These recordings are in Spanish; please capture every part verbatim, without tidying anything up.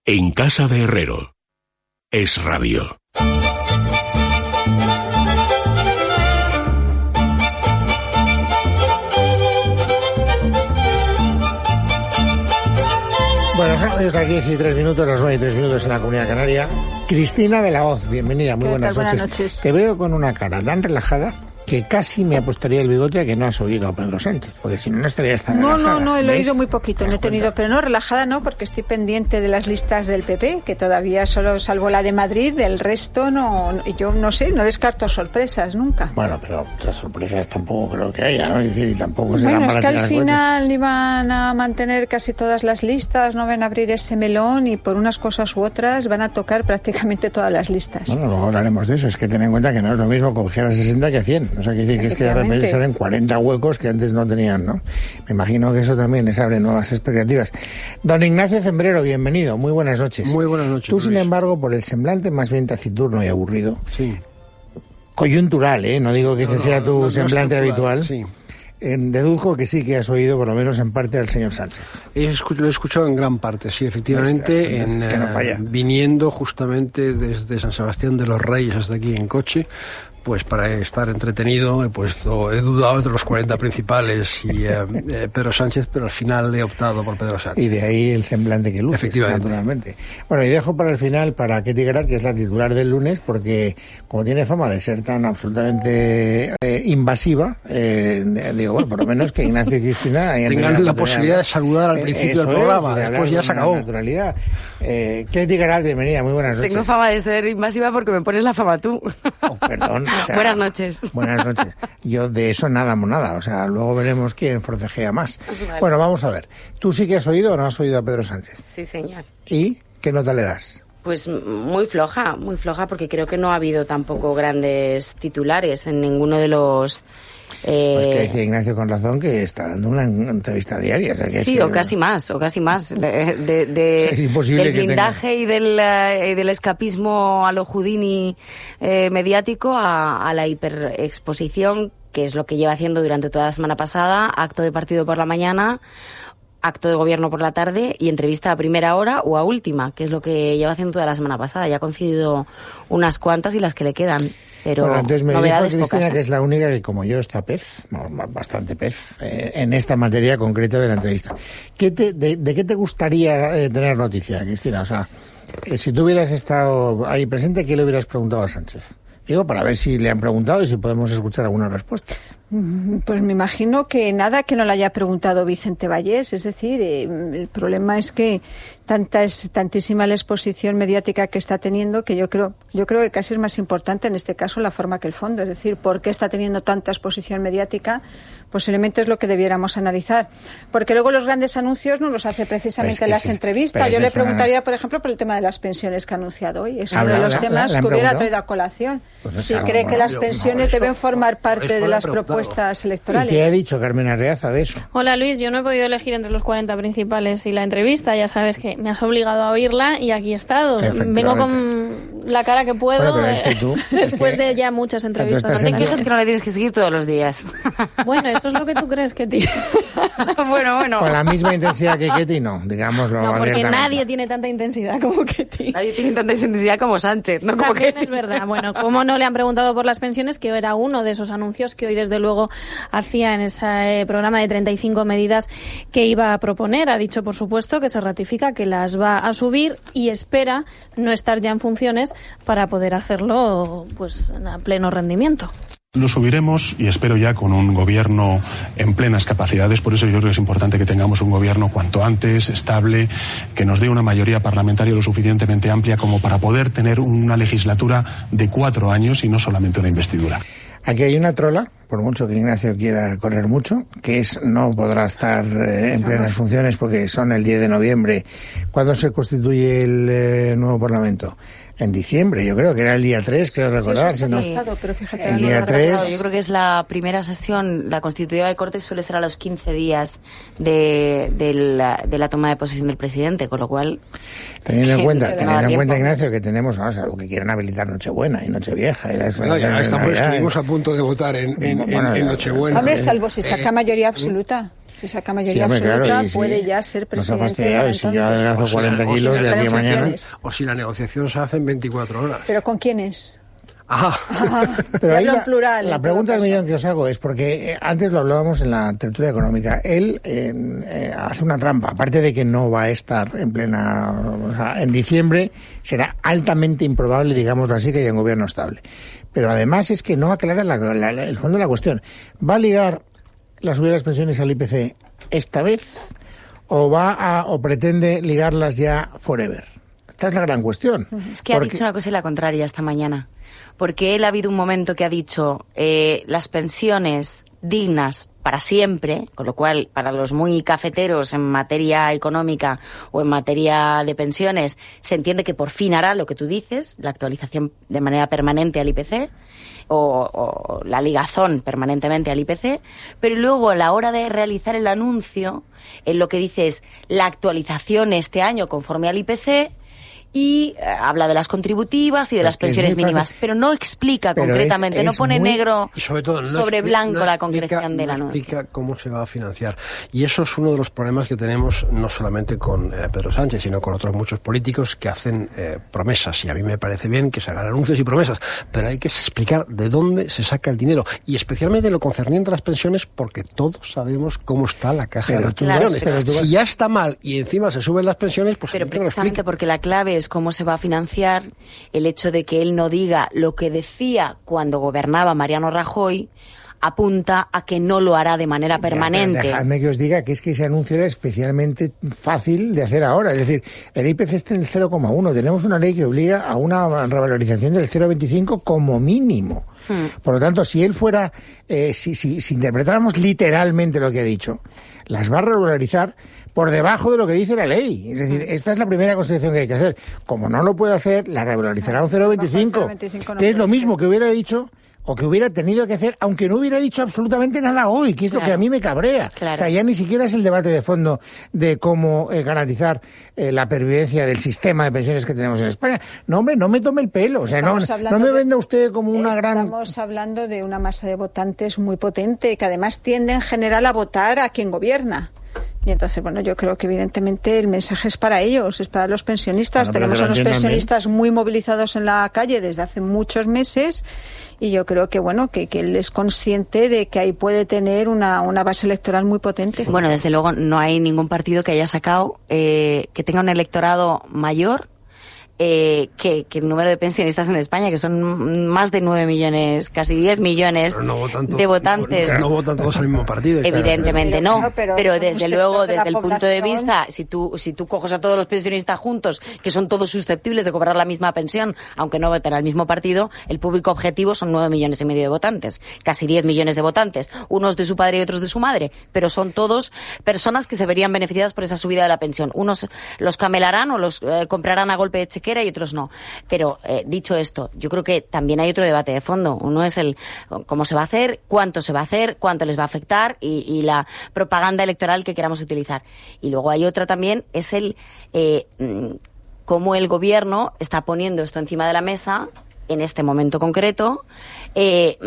En casa de Herrero. Es Radio. Bueno, son las diez y tres minutos, las nueve y tres minutos en la Comunidad Canaria. Cristina de la Hoz, bienvenida, muy buenas noches. buenas noches. Te veo con una cara tan relajada que casi me apostaría el bigote a que no has oído a Pedro Sánchez, porque si no, no estaría tan No, relajada. no, no, lo he ¿Ves? oído muy poquito, no he tenido, cuenta? pero no, relajada no, porque estoy pendiente de las listas del P P, que todavía solo salvo la de Madrid, del resto no, yo no sé, no descarto sorpresas nunca. Bueno, pero muchas sorpresas tampoco creo que haya, ¿no? Es decir, y tampoco serán Bueno, es para que al tirar final iban a mantener casi todas las listas, no van a abrir ese melón y por unas cosas u otras van a tocar prácticamente todas las listas. Bueno, luego hablaremos de eso. Es que ten en cuenta que no es lo mismo coger a sesenta que a cien. O sea, que decir que es que de repente salen cuarenta huecos que antes no tenían, ¿no? Me imagino que eso también les abre nuevas expectativas. Don Ignacio Zembrero, bienvenido. Muy buenas noches. Muy buenas noches. Tú, sin Luis. embargo, por el semblante más bien taciturno y aburrido, Sí. coyuntural, ¿eh? No digo que ese No, sea no, tu no, no semblante estructural, habitual. Sí. Eh, deduzco que sí que has oído, por lo menos en parte, al señor Sánchez. He escu- Lo he escuchado en gran parte, sí, efectivamente, Ostras, en, es que no eh, falla. viniendo justamente desde San Sebastián de los Reyes hasta aquí en coche, pues para estar entretenido he puesto, he dudado entre los cuarenta principales y eh, eh, Pedro Sánchez, pero al final he optado por Pedro Sánchez. Y de ahí el semblante que luces, Efectivamente. naturalmente. Bueno, y dejo para el final para Ketty Grant, que es la titular del lunes, porque como tiene fama de ser tan absolutamente eh, invasiva, eh, digo, bueno, por lo menos que Ignacio y Cristina hayan tenido Tengan la oportunidad posibilidad de saludar al Eh, principio eso del es, programa, de después hablar ya se con acabó. naturalidad. Eh, Ketty Grant, bienvenida, muy buenas noches. Tengo fama de ser invasiva porque me pones la fama tú. Oh, perdón. o sea, Buenas noches. Buenas noches. Yo de eso nada, nada. O sea, luego veremos quién forcejea más. Vale. Bueno, vamos a ver. ¿Tú sí que has oído o no has oído a Pedro Sánchez? Sí, señor. ¿Y qué nota le das? Pues muy floja, muy floja, porque creo que no ha habido tampoco grandes titulares en ninguno de los... Eh... Pues que decía Ignacio con razón que está dando una entrevista diaria. O sea, que sí, es que... o casi más, o casi más. De, de, de, es imposible del que blindaje tenga... y del, eh, del escapismo a lo Houdini eh, mediático a, a la hiperexposición, que es lo que lleva haciendo durante toda la semana pasada, acto de partido por la mañana, acto de gobierno por la tarde y entrevista a primera hora o a última, que es lo que lleva haciendo toda la semana pasada. Ya ha concedido unas cuantas y las que le quedan. Pero bueno, entonces me dijo novedades Cristina pocas, ¿eh? que es la única que, como yo, está pez, bastante pez, eh, en esta materia concreta de la entrevista. ¿Qué te, de, ¿De qué te gustaría eh, tener noticia, Cristina? O sea, eh, si tú hubieras estado ahí presente, ¿qué le hubieras preguntado a Sánchez? Digo, para ver si le han preguntado y si podemos escuchar alguna respuesta. Pues me imagino que nada que no le haya preguntado Vicente Vallés, es decir, eh, el problema es que tanta es tantísima la exposición mediática que está teniendo que yo creo yo creo que casi es más importante en este caso la forma que el fondo, es decir, por qué está teniendo tanta exposición mediática, posiblemente es lo que debiéramos analizar, porque luego los grandes anuncios no los hace precisamente Pues las es, entrevistas. Yo le es una... preguntaría, por ejemplo, por el tema de las pensiones que ha anunciado hoy, es uno ¿Habla, de los la, temas la, la que hubiera preguntado? traído a colación. Pues si algo, cree bueno, que las yo, pensiones no, eso, deben formar parte eso de le he las preguntado. propuestas ¿Y electorales. qué ha dicho Carmen Arreaza de eso? Hola Luis, yo no he podido elegir entre los cuarenta principales y la entrevista, ya sabes que me has obligado a oírla y aquí he estado. Vengo con la cara que puedo, bueno, pero es que tú, es después que, de ya muchas entrevistas. estás No te en- quejes que no le tienes que seguir todos los días. Bueno, eso es lo que tú crees que tiene. bueno, bueno. Con la misma intensidad que Ketty, no, digámoslo No, porque abiertamente. nadie tiene tanta intensidad como que ti. Nadie tiene tanta intensidad como Sánchez, ¿no? Como También que... es verdad. Bueno, como no le han preguntado por las pensiones, que era uno de esos anuncios que hoy desde luego hacía en ese eh, programa de treinta y cinco medidas que iba a proponer. Ha dicho, por supuesto, que se ratifica que las va a subir y espera no estar ya en funciones para poder hacerlo pues a pleno rendimiento. Lo subiremos y espero ya con un gobierno en plenas capacidades, por eso yo creo que es importante que tengamos un gobierno cuanto antes, estable, que nos dé una mayoría parlamentaria lo suficientemente amplia como para poder tener una legislatura de cuatro años y no solamente una investidura. Aquí hay una trola, por mucho que Ignacio quiera correr mucho, que es no podrá estar eh, en plenas funciones porque son el diez de noviembre. ¿Cuándo se constituye el eh, nuevo Parlamento? En diciembre, yo creo que era el día tres, creo recordar. Sí, eso si no- está pasado, pero fíjate, el no día lo tres. Yo creo que es la primera sesión, la constitutiva de Cortes suele ser a los quince días de, de, la, de la toma de posesión del presidente, con lo cual... Teniendo en cuenta, no da teniendo en tiempo. cuenta, Ignacio, que tenemos, vamos, algo que quieren habilitar Nochebuena y Nochevieja. Y las- Bueno, ya las- estamos, Navidad. estuvimos a punto de votar en, en, Bueno, en, en ya- Nochebuena. Hombre, salvo si saca mayoría absoluta. Si saca mayoría sí, hombre, absoluta, claro, puede sí. ya ser presidente. No si yo adelgazo cuarenta kilos de aquí a mañana. O si la negociación se hace en veinticuatro horas. ¿Pero con quiénes? Ajá. Ajá. Pero ahí la, plural, la pregunta del millón que os hago es porque eh, antes lo hablábamos en la tertulia económica. Él eh, eh, hace una trampa, aparte de que no va a estar en plena, o sea, en diciembre será altamente improbable, digamos así, que haya un gobierno estable. Pero además es que no aclara la, la, la, el fondo de la cuestión. ¿Va a ligar la subida de las pensiones al I P C esta vez o va a o pretende ligarlas ya forever? Esta es la gran cuestión. Es que porque... ha dicho una cosa y la contraria esta mañana. Porque él ha habido un momento que ha dicho eh, las pensiones dignas para siempre, con lo cual para los muy cafeteros en materia económica o en materia de pensiones se entiende que por fin hará lo que tú dices, la actualización de manera permanente al I P C o, o la ligazón permanentemente al I P C, pero luego a la hora de realizar el anuncio, él lo que dice es la actualización este año conforme al I P C. Y eh, habla de las contributivas y de las pensiones mínimas, pero no explica pero concretamente, es, es no pone muy, negro y sobre, todo, no sobre explica, blanco no la explica, concreción del no anuncio. explica cómo se va a financiar. Y eso es uno de los problemas que tenemos no solamente con eh, Pedro Sánchez, sino con otros muchos políticos que hacen eh, promesas. Y a mí me parece bien que se hagan anuncios y promesas, pero hay que explicar de dónde se saca el dinero. Y especialmente lo concerniente a las pensiones, porque todos sabemos cómo está la caja pero de las pensiones. Claro, pero si ya está mal y encima se suben las pensiones, pues... Pero precisamente porque la clave es cómo se va a financiar el hecho de que él no diga lo que decía cuando gobernaba Mariano Rajoy apunta a que no lo hará de manera permanente. Ya, dejadme que os diga que es que ese anuncio era especialmente fácil de hacer ahora. Es decir, el I P C está en el cero coma uno. Tenemos una ley que obliga a una revalorización del cero coma veinticinco como mínimo. Hmm. Por lo tanto, si él fuera, eh, si, si, si interpretáramos literalmente lo que ha dicho, las va a revalorizar por debajo de lo que dice la ley. Es decir, esta es la primera consideración que hay que hacer. Como no lo puede hacer, la revalorizará un cero coma veinticinco, que es lo mismo que hubiera dicho o que hubiera tenido que hacer, aunque no hubiera dicho absolutamente nada hoy, que es claro. lo que a mí me cabrea. Claro. O sea, ya ni siquiera es el debate de fondo de cómo eh, garantizar eh, la pervivencia del sistema de pensiones que tenemos en España. No, hombre, no me tome el pelo. O sea, no, no me venda usted como una estamos gran... Estamos hablando de una masa de votantes muy potente, que además tiende en general a votar a quien gobierna. Y entonces, bueno, yo creo que evidentemente el mensaje es para ellos, es para los pensionistas. Bueno, tenemos a unos pensionistas bien. muy movilizados en la calle desde hace muchos meses y yo creo que, bueno, que, que él es consciente de que ahí puede tener una, una base electoral muy potente. Bueno, desde luego no hay ningún partido que haya sacado, eh, que tenga un electorado mayor Eh, que, que el número de pensionistas en España, que son más de nueve millones, casi diez millones no tanto, de votantes. No, no votan todos al mismo partido. Evidentemente claro. no, pero, pero desde luego, desde el punto de vista, si tú, si tú coges a todos los pensionistas juntos, que son todos susceptibles de cobrar la misma pensión, aunque no voten al mismo partido, el público objetivo son nueve millones y medio de votantes, casi diez millones de votantes, unos de su padre y otros de su madre, pero son todos personas que se verían beneficiadas por esa subida de la pensión. Unos los camelarán o los eh, comprarán a golpe de cheque y otros no. Pero eh, dicho esto, yo creo que también hay otro debate de fondo. Uno es el cómo se va a hacer, cuánto se va a hacer, cuánto les va a afectar y, y la propaganda electoral que queramos utilizar. Y luego hay otra también, es el eh, cómo el gobierno está poniendo esto encima de la mesa en este momento concreto, eh,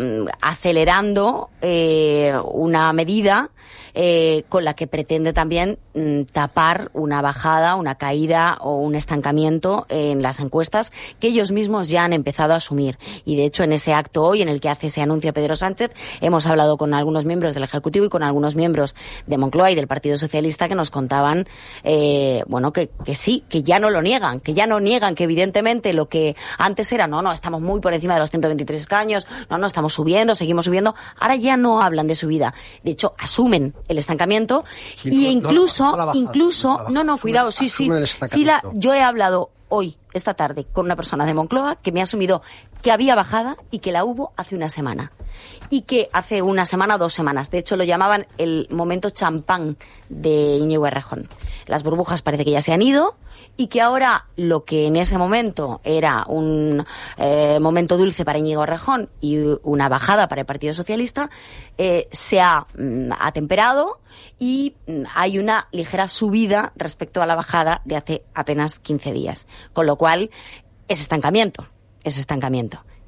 acelerando eh, una medida eh, con la que pretende también mm, tapar una bajada, una caída o un estancamiento en las encuestas que ellos mismos ya han empezado a asumir. Y de hecho en ese acto hoy en el que hace ese anuncio Pedro Sánchez hemos hablado con algunos miembros del Ejecutivo y con algunos miembros de Moncloa y del Partido Socialista que nos contaban eh, bueno que, que sí, que ya no lo niegan, que ya no niegan que evidentemente lo que antes era no, no, estamos muy por encima de los ciento veintitrés escaños, no, no, estamos subiendo, seguimos subiendo, ahora ya no hablan de subida, de hecho asumen el estancamiento sí, y no, incluso, no, no bajada, incluso, no, no, no, cuidado, sí, sí, sí la, yo he hablado hoy, esta tarde, con una persona de Moncloa que me ha asumido que había bajada y que la hubo hace una semana. Y que hace una semana o dos semanas. De hecho, lo llamaban el momento champán de Íñigo Errejón. Las burbujas parece que ya se han ido y que ahora lo que en ese momento era un eh, momento dulce para Íñigo Errejón y una bajada para el Partido Socialista eh, se ha mm, atemperado y mm, hay una ligera subida respecto a la bajada de hace apenas quince días. Con lo cual, es estancamiento, es estancamiento.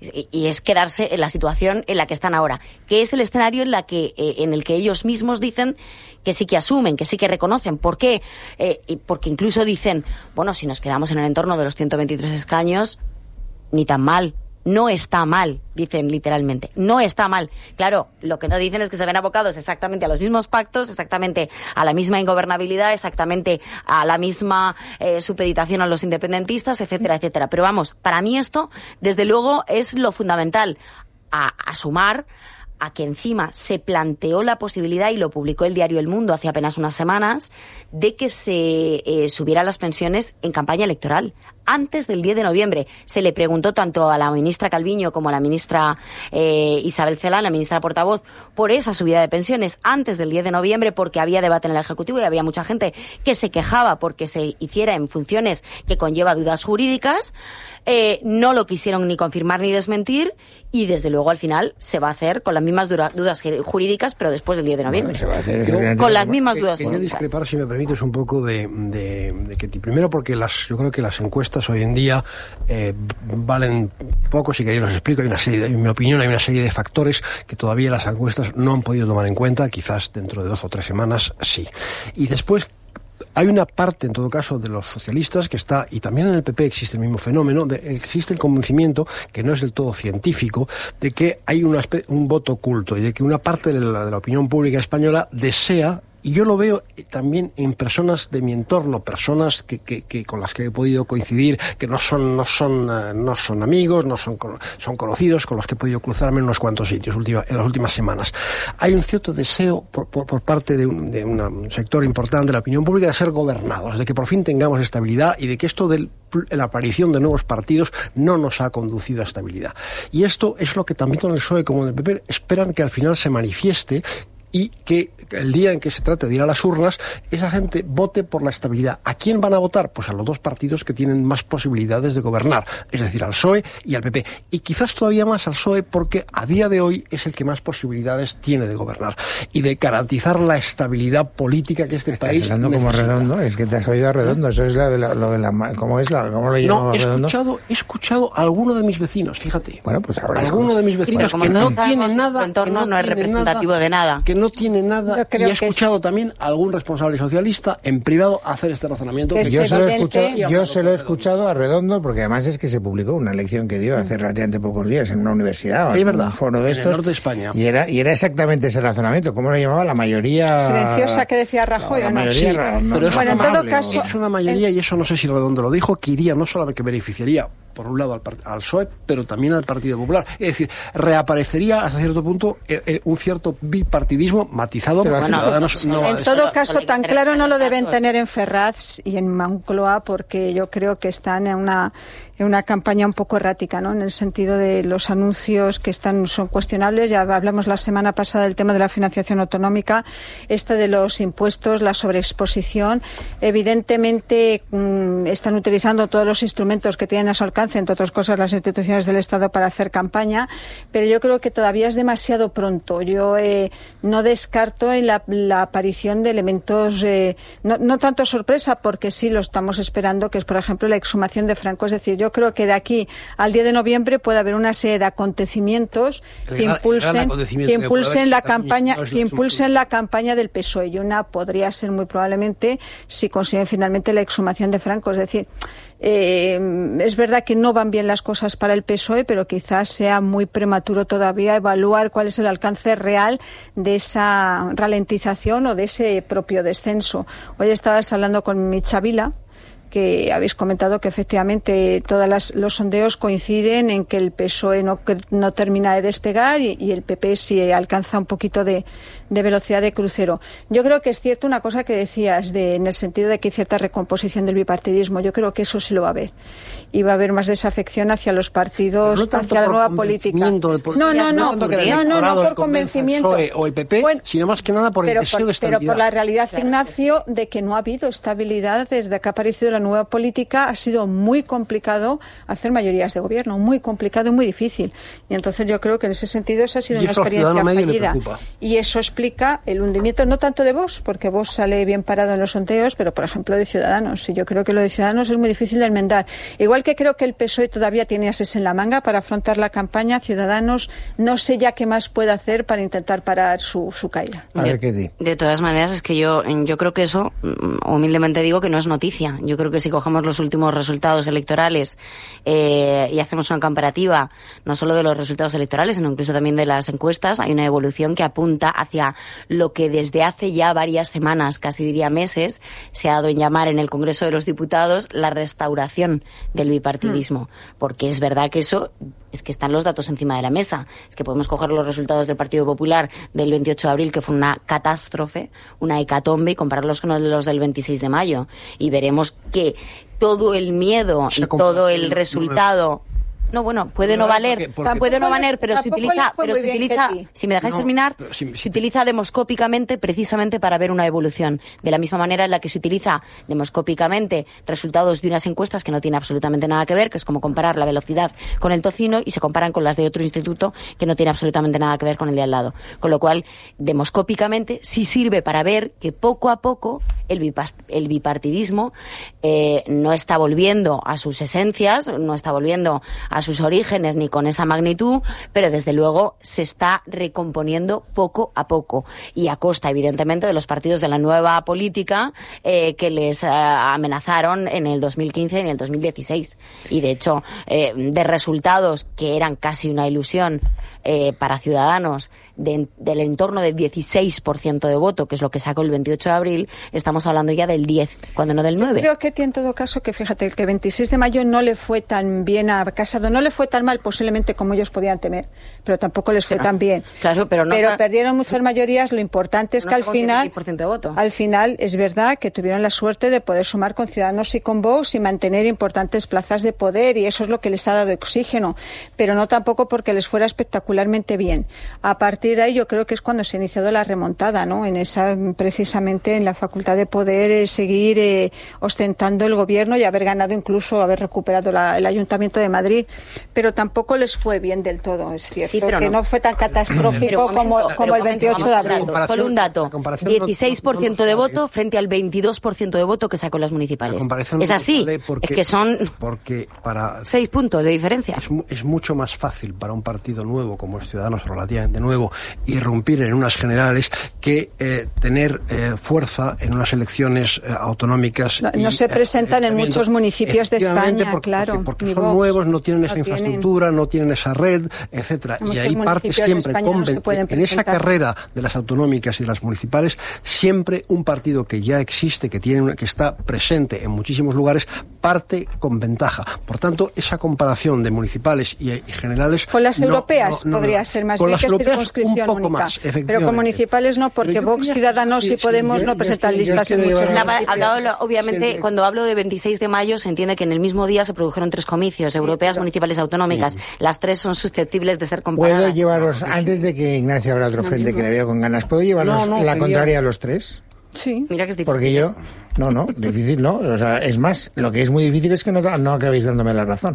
y, y es quedarse en la situación en la que están ahora, que es el escenario en la que eh, en el que ellos mismos dicen que sí que asumen, que sí que reconocen. ¿Por qué? Eh, porque incluso dicen, bueno, si nos quedamos en el entorno de los ciento veintitrés escaños, ni tan mal. No está mal, dicen literalmente. No está mal. Claro, lo que no dicen es que se ven abocados exactamente a los mismos pactos, exactamente a la misma ingobernabilidad, exactamente a la misma eh, supeditación a los independentistas, etcétera, etcétera. Pero vamos, para mí esto, desde luego, es lo fundamental. A, a sumar a que encima se planteó la posibilidad, y lo publicó el diario El Mundo hace apenas unas semanas, de que se eh, subieran las pensiones en campaña electoral. Antes del diez de noviembre se le preguntó tanto a la ministra Calviño como a la ministra eh, Isabel Celaá, la ministra portavoz, por esa subida de pensiones antes del diez de noviembre, porque había debate en el Ejecutivo y había mucha gente que se quejaba porque se hiciera en funciones que conlleva dudas jurídicas. Eh, no lo quisieron ni confirmar ni desmentir, y desde luego al final se va a hacer con las mismas dura, dudas jurídicas, pero después del diez de noviembre. Bueno, se va a hacer con las mismas dudas Quería jurídicas. discrepar, si me permites, un poco de, de, de que primero porque las yo creo que las encuestas hoy en día eh, valen poco. Si queréis los explico. Hay una serie, de, en mi opinión, hay una serie de factores que todavía las encuestas no han podido tomar en cuenta. Quizás dentro de dos o tres semanas sí. Y después hay una parte, en todo caso, de los socialistas que está, y también en el P P existe el mismo fenómeno, de, existe el convencimiento, que no es del todo científico, de que hay una, un voto oculto y de que una parte de la, de la opinión pública española desea, y yo lo veo también en personas de mi entorno, personas que, que, que con las que he podido coincidir, que no son no son uh, no son amigos, no son son conocidos, con los que he podido cruzarme en unos cuantos sitios última, en las últimas semanas. Hay un cierto deseo por, por, por parte de, un, de una, un sector importante de la opinión pública de ser gobernados, de que por fin tengamos estabilidad y de que esto de la aparición de nuevos partidos no nos ha conducido a estabilidad. Y esto es lo que tanto en el P S O E como en el P P esperan que al final se manifieste, y que el día en que se trate de ir a las urnas, esa gente vote por la estabilidad. ¿A quién van a votar? Pues a los dos partidos que tienen más posibilidades de gobernar, es decir, al P S O E y al P P. Y quizás todavía más al P S O E, porque a día de hoy es el que más posibilidades tiene de gobernar y de garantizar la estabilidad política que este país necesita. Estás hablando como Redondo, es que te has oído a Redondo, eso es la de la, lo de la... ¿Cómo es la? ¿Cómo lo llamamos? No, he Redondo? escuchado, he escuchado a alguno de mis vecinos, fíjate. Bueno, pues ahora alguno de mis vecinos bueno, que no sabemos, tiene nada, su entorno que no, no es tiene representativo nada, de nada. que no tiene nada, y he escuchado es... también a algún responsable socialista en privado hacer este razonamiento. Que Que yo, es se lo he evidente. escuchado, yo se lo he escuchado a Redondo, porque además es que se publicó una lección que dio hace relativamente pocos días en una universidad, es en verdad, un foro de en el estos, norte de España. y era y era exactamente ese razonamiento. ¿Cómo lo llamaba? La mayoría silenciosa que decía Rajoy, la ¿o no? mayoría Sí, no, pero no es bueno, en amable, todo caso, o- es una mayoría, y eso no sé si Redondo lo dijo, que iría no solamente que beneficiaría por un lado al, al P S O E, pero también al Partido Popular. Es decir, reaparecería hasta cierto punto eh, eh, un cierto bipartidismo matizado por bueno, Ciudadanos. No, en es- todo solo- caso, solo hay que tan tener claro no lo datos. deben tener en Ferraz y en Moncloa, porque yo creo que están en una en una campaña un poco errática, ¿no? En el sentido de los anuncios que están son cuestionables. Ya hablamos la semana pasada del tema de la financiación autonómica, este de los impuestos, la sobreexposición. Evidentemente mmm, están utilizando todos los instrumentos que tienen a su alcance, entre otras cosas las instituciones del Estado, para hacer campaña, pero yo creo que todavía es demasiado pronto. Yo eh, no descarto en la, la aparición de elementos, eh, no, no tanto sorpresa, porque sí lo estamos esperando, que es, por ejemplo, la exhumación de Franco. Es decir, yo creo que de aquí al diez de noviembre puede haber una serie de acontecimientos El que gran- el gran impulsen, acontecimiento que que puede impulsen haber la en Cataluña campaña, no es la que impulsen exhumación. la campaña del P S O E, y una podría ser muy probablemente si consiguen finalmente la exhumación de Franco. Es decir, eh, es verdad que no van bien las cosas para el P S O E, pero quizás sea muy prematuro todavía evaluar cuál es el alcance real de esa ralentización o de ese propio descenso. Hoy estabas hablando con Micha Vila, que habéis comentado que efectivamente todos los sondeos coinciden en que el P S O E no, no termina de despegar y, y el P P sí alcanza un poquito de, de velocidad de crucero. Yo creo que es cierto una cosa que decías, de, en el sentido de que hay cierta recomposición del bipartidismo. Yo creo que eso sí lo va a haber. Y va a haber más desafección hacia los partidos, no tanto hacia la por nueva política. convencimiento de por- No, no, no, tanto que el no, no, electorado no le por convenza al convencimiento. P S O E o el P P, Bueno, sino más que nada por el pero deseo por, de pero estabilidad. por la realidad, Ignacio, de que no ha habido estabilidad desde que ha aparecido la nueva política ha sido muy complicado hacer mayorías de gobierno, muy complicado y muy difícil. Y entonces yo creo que en ese sentido esa ha sido una experiencia fallida. Y eso explica el hundimiento no tanto de Vox, porque Vox sale bien parado en los sondeos, pero por ejemplo de Ciudadanos. Y yo creo que lo de Ciudadanos es muy difícil de enmendar. Igual que creo que el P S O E todavía tiene ases en la manga para afrontar la campaña, Ciudadanos no sé ya qué más puede hacer para intentar parar su, su caída. A ver qué di. De todas maneras, es que yo, yo creo que eso, humildemente digo que no es noticia. Yo creo que si cogemos los últimos resultados electorales eh, y hacemos una comparativa, no solo de los resultados electorales, sino incluso también de las encuestas, hay una evolución que apunta hacia lo que desde hace ya varias semanas, casi diría meses, se ha dado en llamar en el Congreso de los Diputados la restauración del bipartidismo. Mm. Porque es verdad que eso, es que están los datos encima de la mesa. Es que podemos coger los resultados del Partido Popular del veintiocho de abril, que fue una catástrofe, una hecatombe, y compararlos con los del veintiséis de mayo. Y veremos que todo el miedo y todo el resultado... No, bueno, puede no, no valer, porque, porque, puede no valer, pero se utiliza, pero se utiliza, si me dejáis no, terminar, si, si, se utiliza demoscópicamente precisamente para ver una evolución. De la misma manera en la que se utiliza demoscópicamente resultados de unas encuestas que no tienen absolutamente nada que ver, que es como comparar la velocidad con el tocino, y se comparan con las de otro instituto que no tiene absolutamente nada que ver con el de al lado. Con lo cual, demoscópicamente sí sirve para ver que poco a poco el, bipas, el bipartidismo eh, no está volviendo a sus esencias, no está volviendo a sus orígenes ni con esa magnitud, pero desde luego se está recomponiendo poco a poco, y a costa evidentemente de los partidos de la nueva política eh, que les eh, amenazaron en el dos mil quince y en el dos mil dieciséis, y de hecho eh, de resultados que eran casi una ilusión eh, para Ciudadanos de, del entorno del dieciséis por ciento de voto, que es lo que sacó el veintiocho de abril, estamos hablando ya del diez, cuando no del nueve. Yo creo que tiene en todo caso que, fíjate, que el veintiséis de mayo no le fue tan bien a Casado, no le fue tan mal posiblemente como ellos podían temer, pero tampoco les fue claro, tan bien. Claro, pero no pero sa- perdieron muchas mayorías. Lo importante es no que al final, de voto. al final es verdad que tuvieron la suerte de poder sumar con Ciudadanos y con Vox y mantener importantes plazas de poder, y eso es lo que les ha dado oxígeno, pero no tampoco porque les fuera espectacularmente bien. A partir de ahí yo creo que es cuando se ha iniciado la remontada, ¿no? En esa, precisamente en la facultad de poder eh, seguir eh, ostentando el gobierno y haber ganado, incluso haber recuperado la, el Ayuntamiento de Madrid. Pero tampoco les fue bien del todo, es cierto, sí, que no. no fue tan catastrófico momento, como, como el veintiocho de abril. Solo un dato, dieciséis por ciento de voto frente al veintidós por ciento de voto que sacó las municipales. Es así, porque, es que son porque para seis puntos de diferencia. Es, es mucho más fácil para un partido nuevo, como es Ciudadanos, relativamente nuevo, irrumpir en unas generales que eh, tener eh, fuerza en unas elecciones eh, autonómicas. No, y, no se presentan eh, en muchos municipios de España, porque, claro. Porque, porque son Vox, nuevos, no tienen esa no infraestructura, tienen. no tienen esa red, etcétera. Y ahí parte siempre, con, no en esa carrera de las autonómicas y de las municipales, siempre un partido que ya existe, que tiene una, que está presente en muchísimos lugares, parte con ventaja. Por tanto, esa comparación de municipales y, y generales... Con las no, europeas no, no, podría no, ser más con bien las que europeas circunscripción un poco única. Más, pero con municipales no, porque Vox, Ciudadanos y Podemos sí, yo, no presentan listas en muchos municipios. Hablado, obviamente, sí, cuando hablo de veintiséis de mayo, se entiende que en el mismo día se produjeron tres comicios, sí, europeas, pero, municipales, autonómicas. Sí. Las tres son susceptibles de ser comparadas. ¿Puedo llevaros, antes de que Ignacio abra otro frente, no, que le veo con ganas, ¿puedo llevarnos no, no, la contraria a los tres? Sí. Mira que es difícil. Porque yo... No, no, difícil no. O sea, es más, lo que es muy difícil es que no, no acabéis dándome la razón.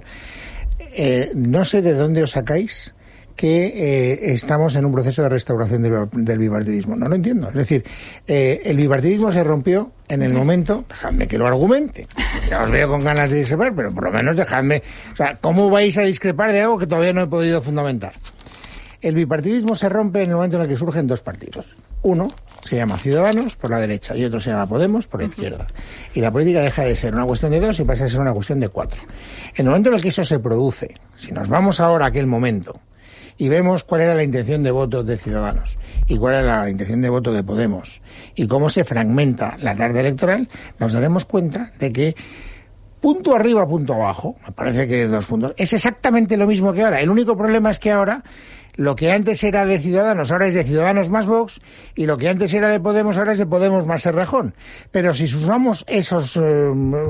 Eh, no sé de dónde os sacáis que eh, estamos en un proceso de restauración del, del bipartidismo. No lo entiendo. Es decir, eh, el bipartidismo se rompió en el momento, dejadme que lo argumente. Ya os veo con ganas de discrepar, pero por lo menos dejadme... O sea, ¿cómo vais a discrepar de algo que todavía no he podido fundamentar? El bipartidismo se rompe en el momento en el que surgen dos partidos. Uno se llama Ciudadanos por la derecha y otro se llama Podemos por la izquierda. Y la política deja de ser una cuestión de dos y pasa a ser una cuestión de cuatro. En el momento en el que eso se produce, si nos vamos ahora a aquel momento y vemos cuál era la intención de voto de Ciudadanos y cuál era la intención de voto de Podemos y cómo se fragmenta la tarde electoral, nos daremos cuenta de que punto arriba, punto abajo, me parece que dos puntos, es exactamente lo mismo que ahora. El único problema es que ahora lo que antes era de Ciudadanos ahora es de Ciudadanos más Vox, y lo que antes era de Podemos ahora es de Podemos más Errejón. Pero si sumamos esos eh,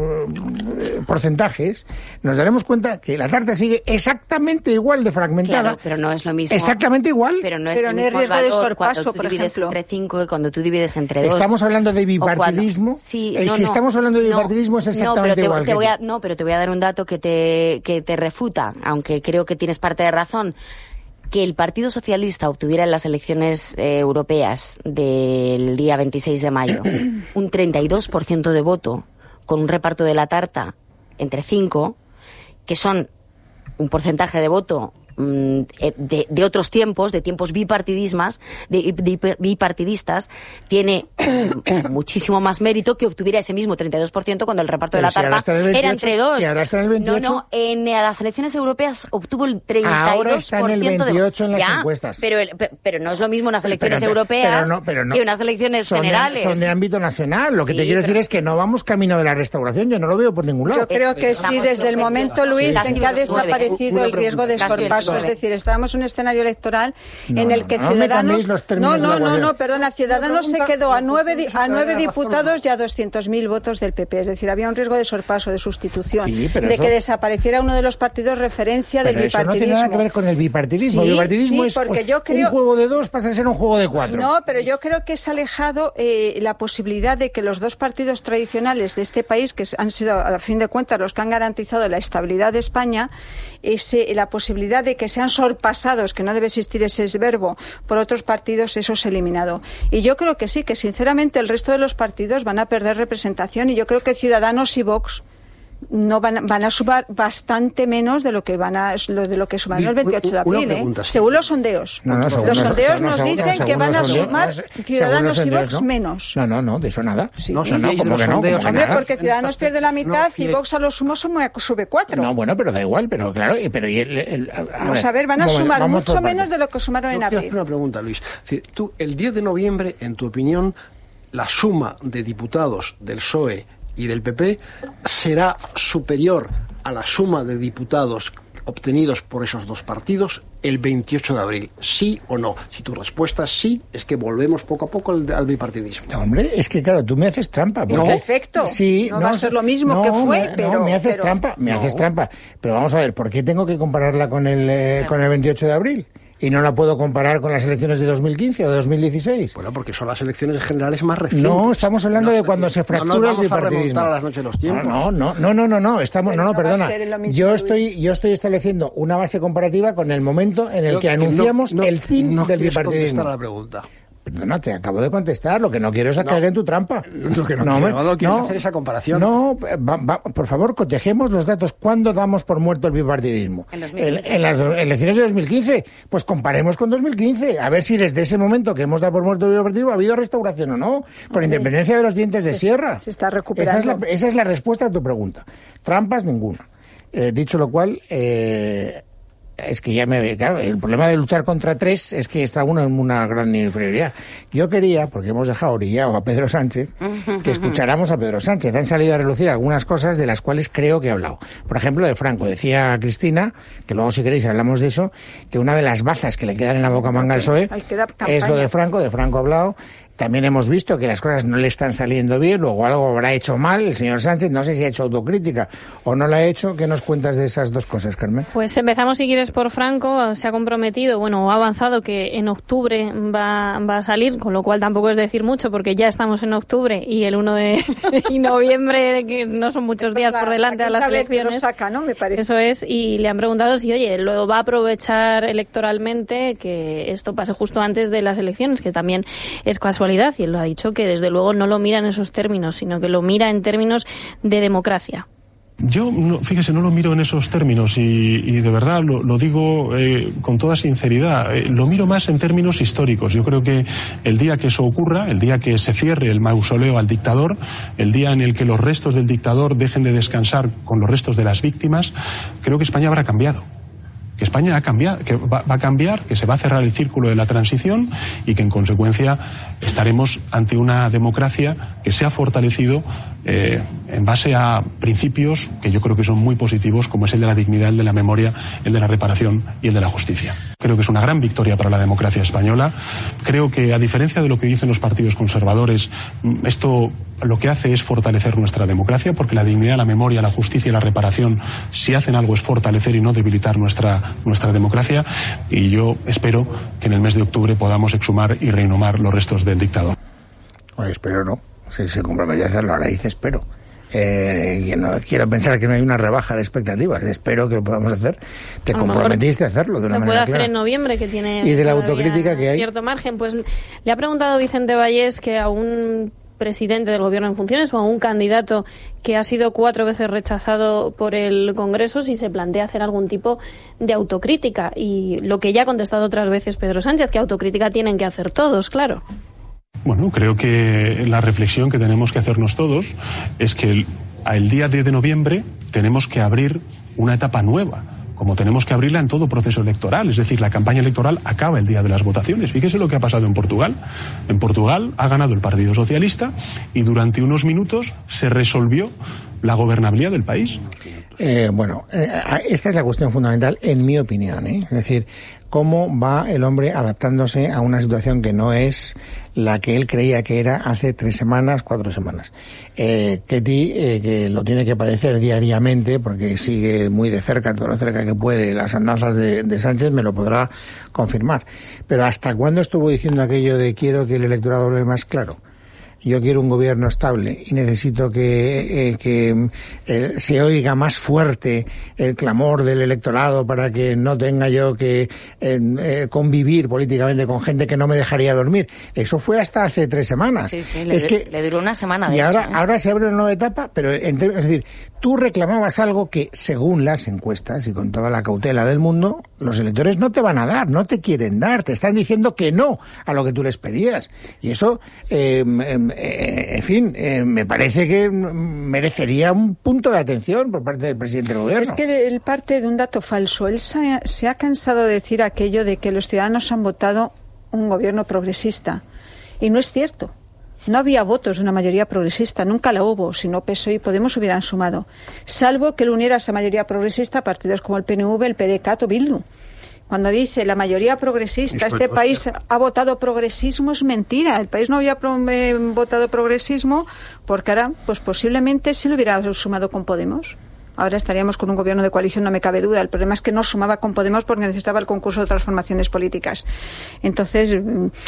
porcentajes, nos daremos cuenta que la tarta sigue exactamente igual de fragmentada. Claro, pero no es lo mismo. Exactamente igual. Pero no es pero el no mismo hay riesgo valor de sorpaso, cuando tú por divides ejemplo. entre cinco que cuando tú divides entre dos. Estamos hablando de bipartidismo. Cuando, sí, eh, no, si no, estamos hablando de bipartidismo no, es exactamente no, pero te, igual. Te que voy a, no, pero te voy a dar un dato que te, que te refuta, aunque creo que tienes parte de razón. Que el Partido Socialista obtuviera en las elecciones eh, europeas del día veintiséis de mayo un treinta y dos por ciento de voto con un reparto de la tarta entre cinco, que son un porcentaje de voto mmm, de, de otros tiempos, de tiempos bipartidismas, de, de bipartidistas, tiene muchísimo más mérito que obtuviera ese mismo treinta y dos por ciento cuando el reparto Pero de la si ahora tarta está en el veintiocho, era entre dos. Si ahora está en el veintiocho. No, no, en las elecciones europeas obtuvo el treinta y dos por ciento. Ahora está en el veintiocho de... en las ya, encuestas. Pero, el, pero no es lo mismo unas elecciones pero, europeas pero no, pero no. que unas elecciones son generales. De, son de ámbito nacional. Lo que Sí, te quiero pero... decir es que no vamos camino de la restauración. Yo no lo veo por ningún lado. Yo creo que sí, desde el momento, Luis, en que ha desaparecido el riesgo de sorpaso. Es decir, estábamos en un escenario electoral no, en el no, que no, Ciudadanos... No, no, no, no, perdona, Ciudadanos se quedó a nueve, a nueve diputados y a doscientos mil votos del P P. Es decir, había un riesgo de sorpaso, de sustitución, sí, de eso... que desapareciera uno de los partidos referencia pero del eso bipartidismo. No tiene nada que ver con el bipartidismo. Sí, el bipartidismo sí, es porque pues, yo creo... un juego de dos pasa a ser un juego de cuatro. No, pero yo creo que es alejado eh, la posibilidad de que los dos partidos tradicionales de este país, que han sido, a fin de cuentas, los que han garantizado la estabilidad de España, ese, la posibilidad de que sean sorpasados, que no debe existir ese verbo, por otros partidos, eso es eliminado. Y yo creo que sí, que sinceramente el resto de los partidos van a perder representación, y yo creo que Ciudadanos y Vox no van, van a sumar bastante menos de lo que van a lo de lo que sumaron el veintiocho de abril, ¿eh? Pregunta, sí. Según los sondeos. No, no, según los los, sondeos no, nos según, dicen no, que van a sondeos, sumar no, Ciudadanos y Vox ¿no? menos. No, no, no, de eso nada. Sí. No, no, no, sí, como que no, sondeos, como Hombre, nada. porque Ciudadanos pierde la mitad no, y Vox a lo sumo sube, sube cuatro. No, bueno, pero da igual, pero claro, pero y el, el, a Vamos a ver, van a momento, sumar mucho por menos partes. de lo que sumaron en No, quiero abril. hacer una pregunta, Luis. Tú, el diez de noviembre, en tu opinión, la suma de diputados del P S O E y del P P será superior a la suma de diputados obtenidos por esos dos partidos el veintiocho de abril, ¿sí o no? Si tu respuesta es sí, es que volvemos poco a poco al, al bipartidismo. No, hombre, es que claro, tú me haces trampa. No, perfecto. Sí, no, no va a ser lo mismo no, que fue, me, pero... No, me haces pero, trampa, me no. haces trampa. Pero vamos a ver, ¿por qué tengo que compararla con el, eh, con el veintiocho de abril? Y no la puedo comparar con las elecciones de dos mil quince o de dos mil dieciséis. Bueno, porque son las elecciones generales más recientes. No, estamos hablando no, de cuando se fractura no el bipartidismo. No vamos a remontar a las noches de los tiempos. No, no, no, no, no, no, estamos, Pero no, no, no perdona. Mismo, yo Luis. estoy, yo estoy estableciendo una base comparativa con el momento en el yo, que anunciamos no, no, el fin no del bipartidismo. bipartidismo. No la pregunta. Perdona, te acabo de contestar. Lo que no quiero es caer no. en tu trampa. Lo que no, no, quiero, no quiero hacer esa comparación. No, va, va, por favor, cotejemos los datos. ¿Cuándo damos por muerto el bipartidismo? En, en, en las elecciones de dos mil quince. Pues comparemos con dos mil quince. A ver si desde ese momento que hemos dado por muerto el bipartidismo ha habido restauración o no. Con sí. independencia de los dientes de se, sierra. Se está recuperando. Esa es la, esa es la respuesta a tu pregunta. Trampas, ninguna. Eh, dicho lo cual... Eh, Es que ya me... Claro, el problema de luchar contra tres es que está uno en una gran inferioridad. Yo quería, porque hemos dejado orillado a Pedro Sánchez, que escucháramos a Pedro Sánchez. Han salido a relucir algunas cosas de las cuales creo que he hablado. Por ejemplo, de Franco. Decía Cristina, que luego si queréis hablamos de eso, que una de las bazas que le quedan en la boca manga al P S O E es lo de Franco. De Franco ha hablado. También hemos visto que las cosas no le están saliendo bien, luego algo habrá hecho mal el señor Sánchez, no sé si ha hecho autocrítica o no la ha hecho. ¿Qué nos cuentas de esas dos cosas, Carmen? Pues empezamos, si quieres, por Franco. Se ha comprometido, bueno, ha avanzado que en octubre va, va a salir, con lo cual tampoco es decir mucho, porque ya estamos en octubre y el uno de y noviembre, que no son muchos días la, por delante a las elecciones. Lo saca, ¿no? Me parece. Eso es, y le han preguntado si, oye, lo va a aprovechar electoralmente que esto pase justo antes de las elecciones, que también es casualidad, y él lo ha dicho, que desde luego no lo mira en esos términos, sino que lo mira en términos de democracia. Yo, no, fíjese, no lo miro en esos términos y, y de verdad lo, lo digo eh, con toda sinceridad. Eh, lo miro más en términos históricos. Yo creo que el día que eso ocurra, el día que se cierre el mausoleo al dictador, el día en el que los restos del dictador dejen de descansar con los restos de las víctimas, creo que España habrá cambiado. Que España ha cambiado, que va, va a cambiar, que se va a cerrar el círculo de la transición y que en consecuencia estaremos ante una democracia que se ha fortalecido eh, en base a principios que yo creo que son muy positivos, como es el de la dignidad, el de la memoria, el de la reparación y el de la justicia. Creo que es una gran victoria para la democracia española. Creo que, a diferencia de lo que dicen los partidos conservadores, esto lo que hace es fortalecer nuestra democracia, porque la dignidad, la memoria, la justicia y la reparación, si hacen algo, es fortalecer y no debilitar nuestra, nuestra democracia. Y yo espero que en el mes de octubre podamos exhumar y reinhumar los restos del dictador. Pues espero no. Si se compromete a hacerlo, ahora dice espero. Eh, no, quiero pensar que no hay una rebaja de expectativas. Espero que lo podamos hacer. Te a comprometiste a hacerlo de una manera clara. Se puede hacer en noviembre, que tiene y de la autocrítica que hay cierto margen. Pues le ha preguntado Vicente Vallés que a un presidente del gobierno en funciones o a un candidato que ha sido cuatro veces rechazado por el Congreso si se plantea hacer algún tipo de autocrítica, y lo que ya ha contestado otras veces Pedro Sánchez, que autocrítica tienen que hacer todos, claro. Bueno, creo que la reflexión que tenemos que hacernos todos es que el, el día diez de noviembre tenemos que abrir una etapa nueva, como tenemos que abrirla en todo proceso electoral. Es decir, la campaña electoral acaba el día de las votaciones. Fíjese lo que ha pasado en Portugal. En Portugal ha ganado el Partido Socialista y durante unos minutos se resolvió la gobernabilidad del país. Eh, bueno, eh, esta es la cuestión fundamental, en mi opinión, ¿eh? Es decir, cómo va el hombre adaptándose a una situación que no es la que él creía que era hace tres semanas, cuatro semanas. Eh, Ketty, eh, que lo tiene que padecer diariamente, porque sigue muy de cerca, todo lo cerca que puede, las andanzas de, de Sánchez, me lo podrá confirmar. Pero ¿hasta cuándo estuvo diciendo aquello de quiero que el electorado hable más claro? Yo quiero un gobierno estable y necesito que, eh, que eh, se oiga más fuerte el clamor del electorado para que no tenga yo que eh, eh, convivir políticamente con gente que no me dejaría dormir. Eso fue hasta hace tres semanas. Sí, sí, le, es que, le duró una semana. De y hecho, ahora, ¿eh? ahora se abre una nueva etapa, pero en, es decir, tú reclamabas algo que, según las encuestas y con toda la cautela del mundo, los electores no te van a dar, no te quieren dar, te están diciendo que no a lo que tú les pedías. Y eso, eh, eh, en fin, eh, me parece que merecería un punto de atención por parte del presidente del gobierno. Es que él parte de un dato falso. Él se ha, se ha cansado de decir aquello de que los ciudadanos han votado un gobierno progresista. Y no es cierto. No había votos de una mayoría progresista, nunca la hubo, si no P S O E y Podemos hubieran sumado. Salvo que él uniera a esa mayoría progresista a partidos como el P N V, el P D C A T o Bildu. Cuando dice la mayoría progresista, este país ha votado progresismo, es mentira. El país no había pro, eh, votado progresismo porque ahora, pues posiblemente sí lo hubiera sumado con Podemos. Ahora estaríamos con un gobierno de coalición, no me cabe duda. El problema es que no sumaba con Podemos porque necesitaba el concurso de otras formaciones políticas. Entonces,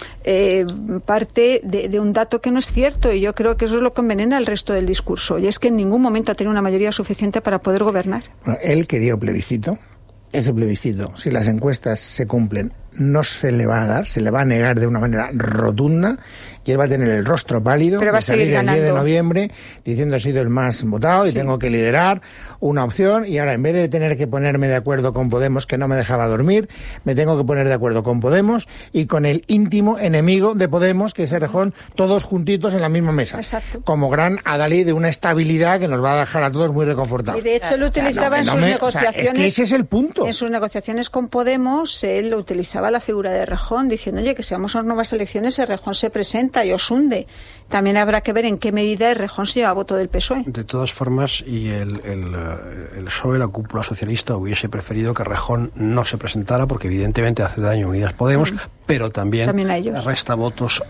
eh, parte de, de un dato que no es cierto, y yo creo que eso es lo que envenena el resto del discurso, y es que en ningún momento ha tenido una mayoría suficiente para poder gobernar. Bueno, él quería un plebiscito. Ese plebiscito, si las encuestas se cumplen, no se le va a dar, se le va a negar de una manera rotunda, y él va a tener el rostro pálido, pero va a seguir ganando. El diez de noviembre diciendo he sido el más votado y sí, tengo que liderar una opción, y ahora en vez de tener que ponerme de acuerdo con Podemos, que no me dejaba dormir, me tengo que poner de acuerdo con Podemos y con el íntimo enemigo de Podemos, que es Errejón, todos juntitos en la misma mesa. Exacto. Como gran adalid de una estabilidad que nos va a dejar a todos muy reconfortados. Y de hecho lo utilizaba no, en no sus me, negociaciones. O sea, es que ese es el punto. En sus negociaciones con Podemos, él lo utilizaba la figura de Errejón, diciendo, oye, que si vamos a nuevas elecciones, Errejón se presenta y os hunde. También habrá que ver en qué medida Errejón se lleva a voto del P S O E. De todas formas, y el, el, el P S O E, la cúpula socialista, hubiese preferido que Errejón no se presentara, porque evidentemente hace daño a Unidas Podemos, mm. pero también, también a ellos. resta votos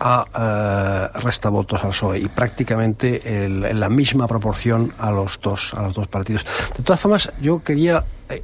a uh, resta votos al P S O E, y prácticamente el, en la misma proporción a los dos a los dos partidos. De todas formas, yo quería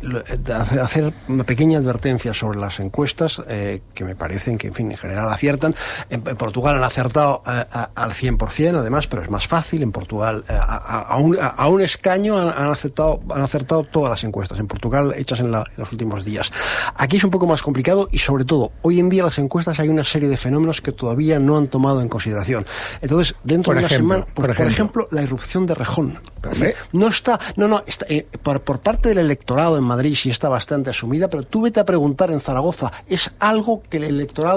hacer una pequeña advertencia sobre las encuestas, eh, que me parecen que, en fin, en general aciertan. En, en Portugal han acertado eh, a, al cien por ciento, además, pero es más fácil. En Portugal, eh, a, a, un, a, a un escaño han, han, aceptado, han acertado todas las encuestas. En Portugal, hechas en, la, en los últimos días. Aquí es un poco más complicado, y sobre todo, hoy en día las encuestas hay una serie de fenómenos que todavía no han tomado en consideración. Entonces, dentro por de una ejemplo, semana, por, por, ejemplo. por ejemplo, la irrupción de Errejón. No está, no, no, está, eh, por, por parte del electorado en Madrid sí está bastante asumida, pero tú vete a preguntar en Zaragoza, es algo que el electorado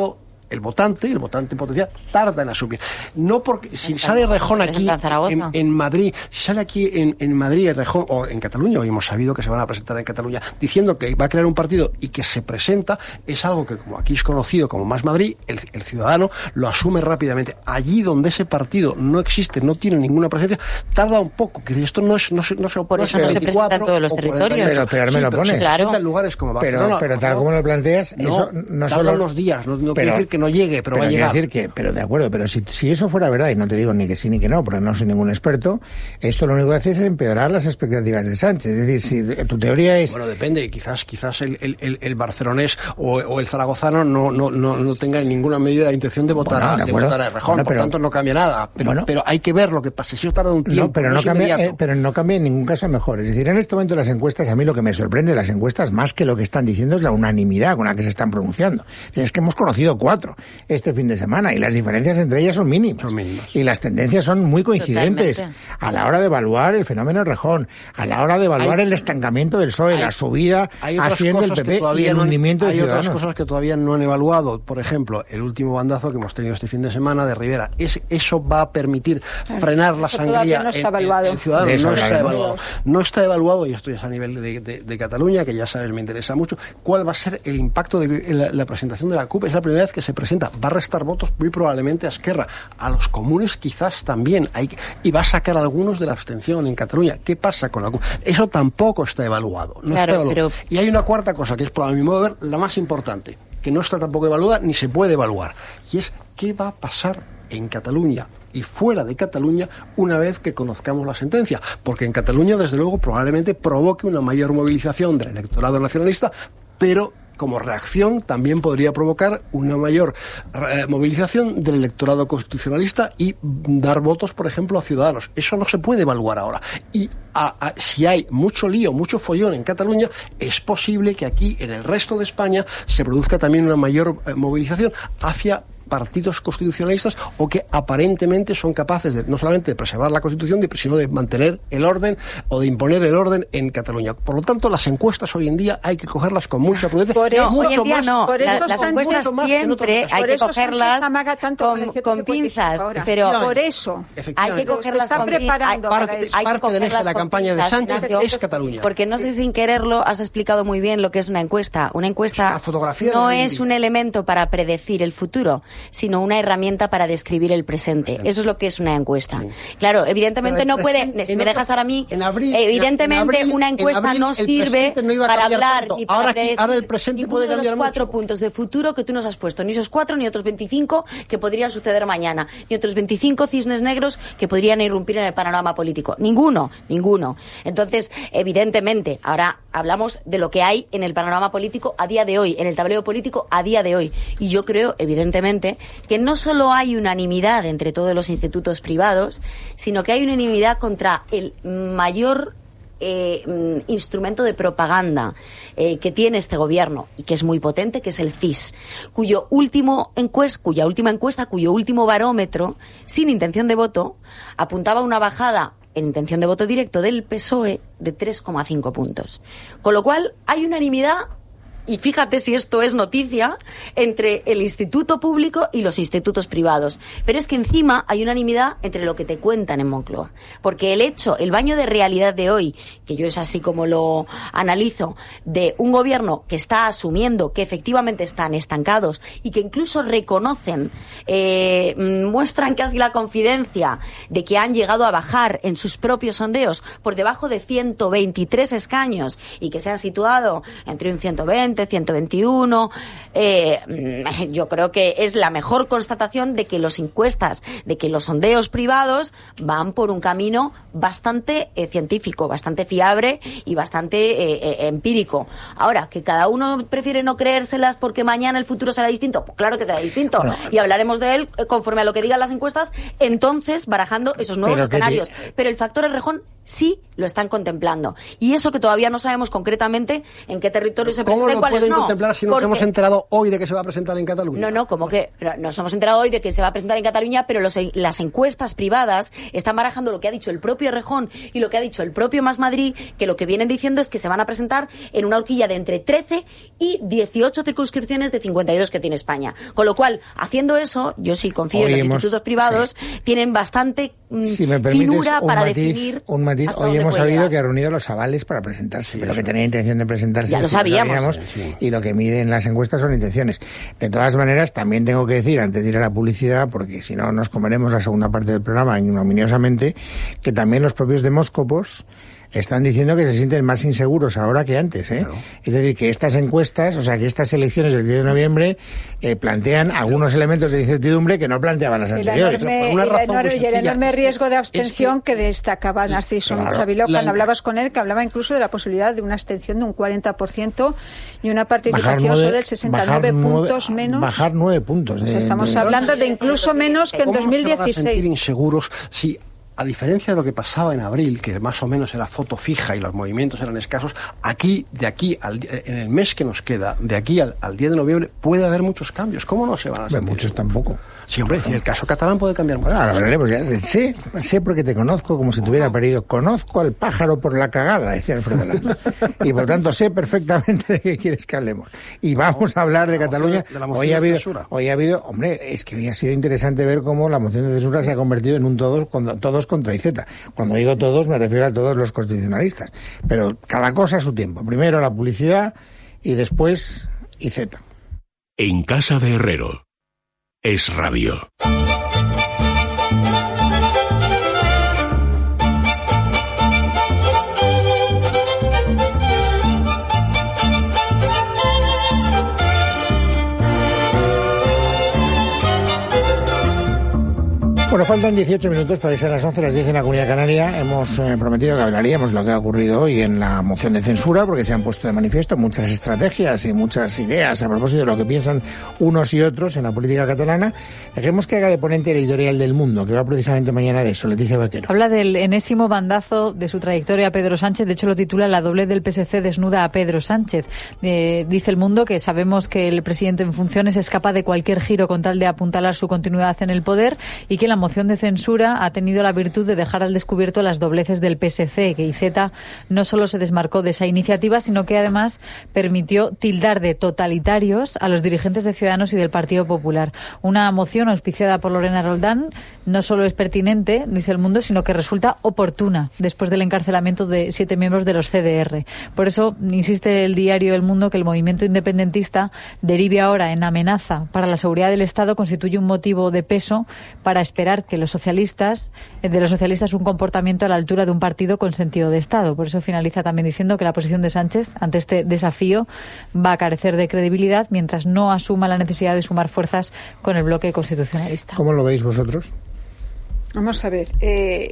el votante, el votante potencial, tarda en asumir. No porque si sale Errejón aquí en, en Madrid, si sale aquí en, en Madrid Errejón, o en Cataluña, hoy hemos sabido que se van a presentar en Cataluña, diciendo que va a crear un partido y que se presenta, es algo que como aquí es conocido como Más Madrid, el, el ciudadano lo asume rápidamente. Allí donde ese partido no existe, no tiene ninguna presencia, tarda un poco, que esto no es, no se, no se Por eso no se presenta en todos los territorios. Pero peor me sí, lo pero pones. Claro. En lugares como Barcelona, pero, pero tal como lo planteas, no, eso no solo unos días, no, no quiere decir que no llegue, pero, pero va a llegar. Decir que, pero de acuerdo, pero si, si eso fuera verdad, y no te digo ni que sí ni que no, porque no soy ningún experto, esto lo único que hace es empeorar las expectativas de Sánchez. Es decir, si tu teoría es... Bueno, depende, quizás quizás el, el, el barcelonés o, o el zaragozano no, no, no, no tenga ninguna medida de intención de votar, bueno, a, de votar a Errejón, bueno, pero, por tanto no cambia nada. Pero, bueno, pero hay que ver lo que pasa, si eso tarda un tiempo. No, pero no, no cambia, eh, pero no cambia en ningún caso a mejor. Es decir, en este momento las encuestas, a mí lo que me sorprende de las encuestas, más que lo que están diciendo, es la unanimidad con la que se están pronunciando. Es que hemos conocido cuatro este fin de semana y las diferencias entre ellas son mínimas. Son mínimas. Y las tendencias son muy coincidentes. Totalmente. A la hora de evaluar el fenómeno Errejón, a la hora de evaluar hay, el estancamiento del P S O E, hay, la subida haciendo el P P y el hundimiento no, de Ciudadanos. Hay otras cosas que todavía no han evaluado. Por ejemplo, el último bandazo que hemos tenido este fin de semana de Rivera. Es, eso va a permitir frenar la sangría no está evaluado. en, en Ciudadanos. No está evaluado. No está evaluado, y esto ya es a nivel de, de, de Cataluña, que ya sabes, me interesa mucho, cuál va a ser el impacto de la, la presentación de la C U P. Es la primera vez que se presenta. Va a restar votos muy probablemente a Esquerra. A los comunes quizás también. Hay, y va a sacar algunos de la abstención en Cataluña. ¿Qué pasa con la C U P? Eso tampoco está evaluado. No claro, está evaluado. Pero... Y hay una cuarta cosa, que es, por mi modo de ver, la más importante, que no está tampoco evaluada ni se puede evaluar. Y es, ¿qué va a pasar en Cataluña y fuera de Cataluña una vez que conozcamos la sentencia? Porque en Cataluña, desde luego, probablemente provoque una mayor movilización del electorado nacionalista, pero como reacción también podría provocar una mayor eh, movilización del electorado constitucionalista y dar votos, por ejemplo, a Ciudadanos. Eso no se puede evaluar ahora. Y a, a, si hay mucho lío, mucho follón en Cataluña, es posible que aquí, en el resto de España, se produzca también una mayor eh, movilización hacia partidos constitucionalistas o que aparentemente son capaces de no solamente de preservar la Constitución, sino de mantener el orden o de imponer el orden en Cataluña. Por lo tanto, las encuestas hoy en día hay que cogerlas con mucha prudencia. Por eso, mucho hoy en día más, no. Por eso la, las encuestas siempre hay que cogerlas con, con pinzas. Pero por eso hay que cogerlas con pinzas. Parte, hay parte del eje de la campaña de Sánchez es Cataluña. Porque no sé, sin quererlo, has explicado muy bien lo que es una encuesta. Una encuesta no es un elemento para predecir el futuro, sino una herramienta para describir el presente. Eso es lo que es una encuesta. Sí. Claro, evidentemente no puede, si me dejas ahora a mí, en abril, evidentemente en abril, una encuesta abril, no sirve no para hablar tanto. ni para ahora, aquí, ahora el presente puede cambiar de los cuatro mucho. puntos de futuro que tú nos has puesto, ni esos cuatro, ni otros veinticinco que podrían suceder mañana, ni otros veinticinco cisnes negros que podrían irrumpir en el panorama político. Ninguno, ninguno. Entonces, evidentemente, ahora hablamos de lo que hay en el panorama político a día de hoy, en el tablero político a día de hoy. Y yo creo, evidentemente, que no solo hay unanimidad entre todos los institutos privados, sino que hay unanimidad contra el mayor eh, instrumento de propaganda eh, que tiene este gobierno y que es muy potente, que es el C I S, cuyo último encuesta, cuya última encuesta, cuyo último barómetro, sin intención de voto, apuntaba a una bajada en intención de voto directo del P S O E de tres coma cinco puntos. Con lo cual, hay unanimidad. Y fíjate si esto es noticia, entre el instituto público y los institutos privados. Pero es que encima hay unanimidad entre lo que te cuentan en Moncloa. Porque el hecho, el baño de realidad de hoy, que yo es así como lo analizo, de un gobierno que está asumiendo que efectivamente están estancados y que incluso reconocen, eh, muestran casi la confidencia de que han llegado a bajar en sus propios sondeos por debajo de ciento veintitrés escaños y que se han situado entre un ciento veinte, ciento veintiuno, eh, yo creo que es la mejor constatación de que las encuestas, de que los sondeos privados van por un camino bastante eh, científico, bastante fiable y bastante eh, eh, empírico. Ahora, que cada uno prefiere no creérselas porque mañana el futuro será distinto, pues claro que será distinto, bueno, y hablaremos de él conforme a lo que digan las encuestas, entonces barajando esos nuevos pero escenarios. Te... Pero el factor Errejón sí lo están contemplando. Y eso que todavía no sabemos concretamente en qué territorio se presenta y cuáles no. ¿Cómo lo pueden contemplar si nos porque... hemos enterado hoy de que se va a presentar en Cataluña? No, no, como que nos hemos enterado hoy de que se va a presentar en Cataluña, pero los, las encuestas privadas están barajando lo que ha dicho el propio Errejón y lo que ha dicho el propio Más Madrid, que lo que vienen diciendo es que se van a presentar en una horquilla de entre trece y dieciocho circunscripciones de cincuenta y dos que tiene España. Con lo cual, haciendo eso, yo sí confío hoy en los hemos, institutos privados, sí. tienen bastante si me finura para matiz, definir un matiz. Hoy hemos sabido llegar. que ha reunido los avales para presentarse, sí, pero que tenía intención de presentarse. Ya lo sabíamos. Lo sabíamos sí. Y lo que miden las encuestas son intenciones. De todas maneras, también tengo que decir, antes de ir a la publicidad, porque si no nos comeremos la segunda parte del programa ignominiosamente, que también los propios demóscopos están diciendo que se sienten más inseguros ahora que antes, ¿eh? Claro. Es decir, que estas encuestas, o sea, que estas elecciones del diez de noviembre eh, plantean algunos elementos de incertidumbre que no planteaban las anteriores. El enorme, una razón y el enorme riesgo de abstención es que, que destacaba Narciso claro, Michavilocan, cuando hablabas con él, que hablaba incluso de la posibilidad de una abstención de un cuarenta por ciento y una participación nueve, del sesenta y nueve puntos nueve, menos. Bajar nueve puntos. De, o sea, estamos de, hablando de incluso menos que en dos mil dieciséis. ¿Cómo se van a sentir inseguros si... A diferencia de lo que pasaba en abril, que más o menos era foto fija y los movimientos eran escasos, aquí, de aquí, al, en el mes que nos queda, de aquí al, al diez de noviembre, puede haber muchos cambios. ¿Cómo no se van a sentir? Muchos tampoco. Sí, hombre, y el caso catalán puede cambiar mucho. Bueno, hablaremos ya. Sé, sé porque te conozco como si te hubiera parido. Conozco al pájaro por la cagada, decía Alfredo Lanz. Y por tanto sé perfectamente de qué quieres que hablemos. Y vamos a hablar de Cataluña. De la hoy ha habido, censura. hoy ha habido, hombre, es que hoy ha sido interesante ver cómo la moción de censura se ha convertido en un todos, todos contra Iceta. Cuando digo todos me refiero a todos los constitucionalistas. Pero cada cosa a su tiempo. Primero la publicidad y después Iceta. En casa de Herrero. Es Radio. Bueno, faltan dieciocho minutos para irse a las once, las diez en la Comunidad Canaria. Hemos eh, prometido que hablaríamos de lo que ha ocurrido hoy en la moción de censura, porque se han puesto de manifiesto muchas estrategias y muchas ideas a propósito de lo que piensan unos y otros en la política catalana. Dejemos que haga de ponente el editorial del Mundo, que va precisamente mañana de eso. Leticia Vaquero. Habla del enésimo bandazo de su trayectoria a Pedro Sánchez. De hecho, lo titula La doblez del P S C desnuda a Pedro Sánchez. Eh, dice El Mundo que sabemos que el presidente en funciones es capaz de cualquier giro con tal de apuntalar su continuidad en el poder y que la moción de censura ha tenido la virtud de dejar al descubierto las dobleces del P S C, que Iceta no solo se desmarcó de esa iniciativa, sino que además permitió tildar de totalitarios a los dirigentes de Ciudadanos y del Partido Popular. Una moción auspiciada por Lorena Roldán no solo es pertinente, dice El Mundo, sino que resulta oportuna después del encarcelamiento de siete miembros de los C D R. Por eso insiste el diario El Mundo que el movimiento independentista derive ahora en amenaza para la seguridad del Estado constituye un motivo de peso para esperar que los socialistas, de los socialistas un comportamiento a la altura de un partido con sentido de Estado. Por eso finaliza también diciendo que la posición de Sánchez ante este desafío va a carecer de credibilidad mientras no asuma la necesidad de sumar fuerzas con el bloque constitucionalista. ¿Cómo lo veis vosotros? Vamos a ver. Eh,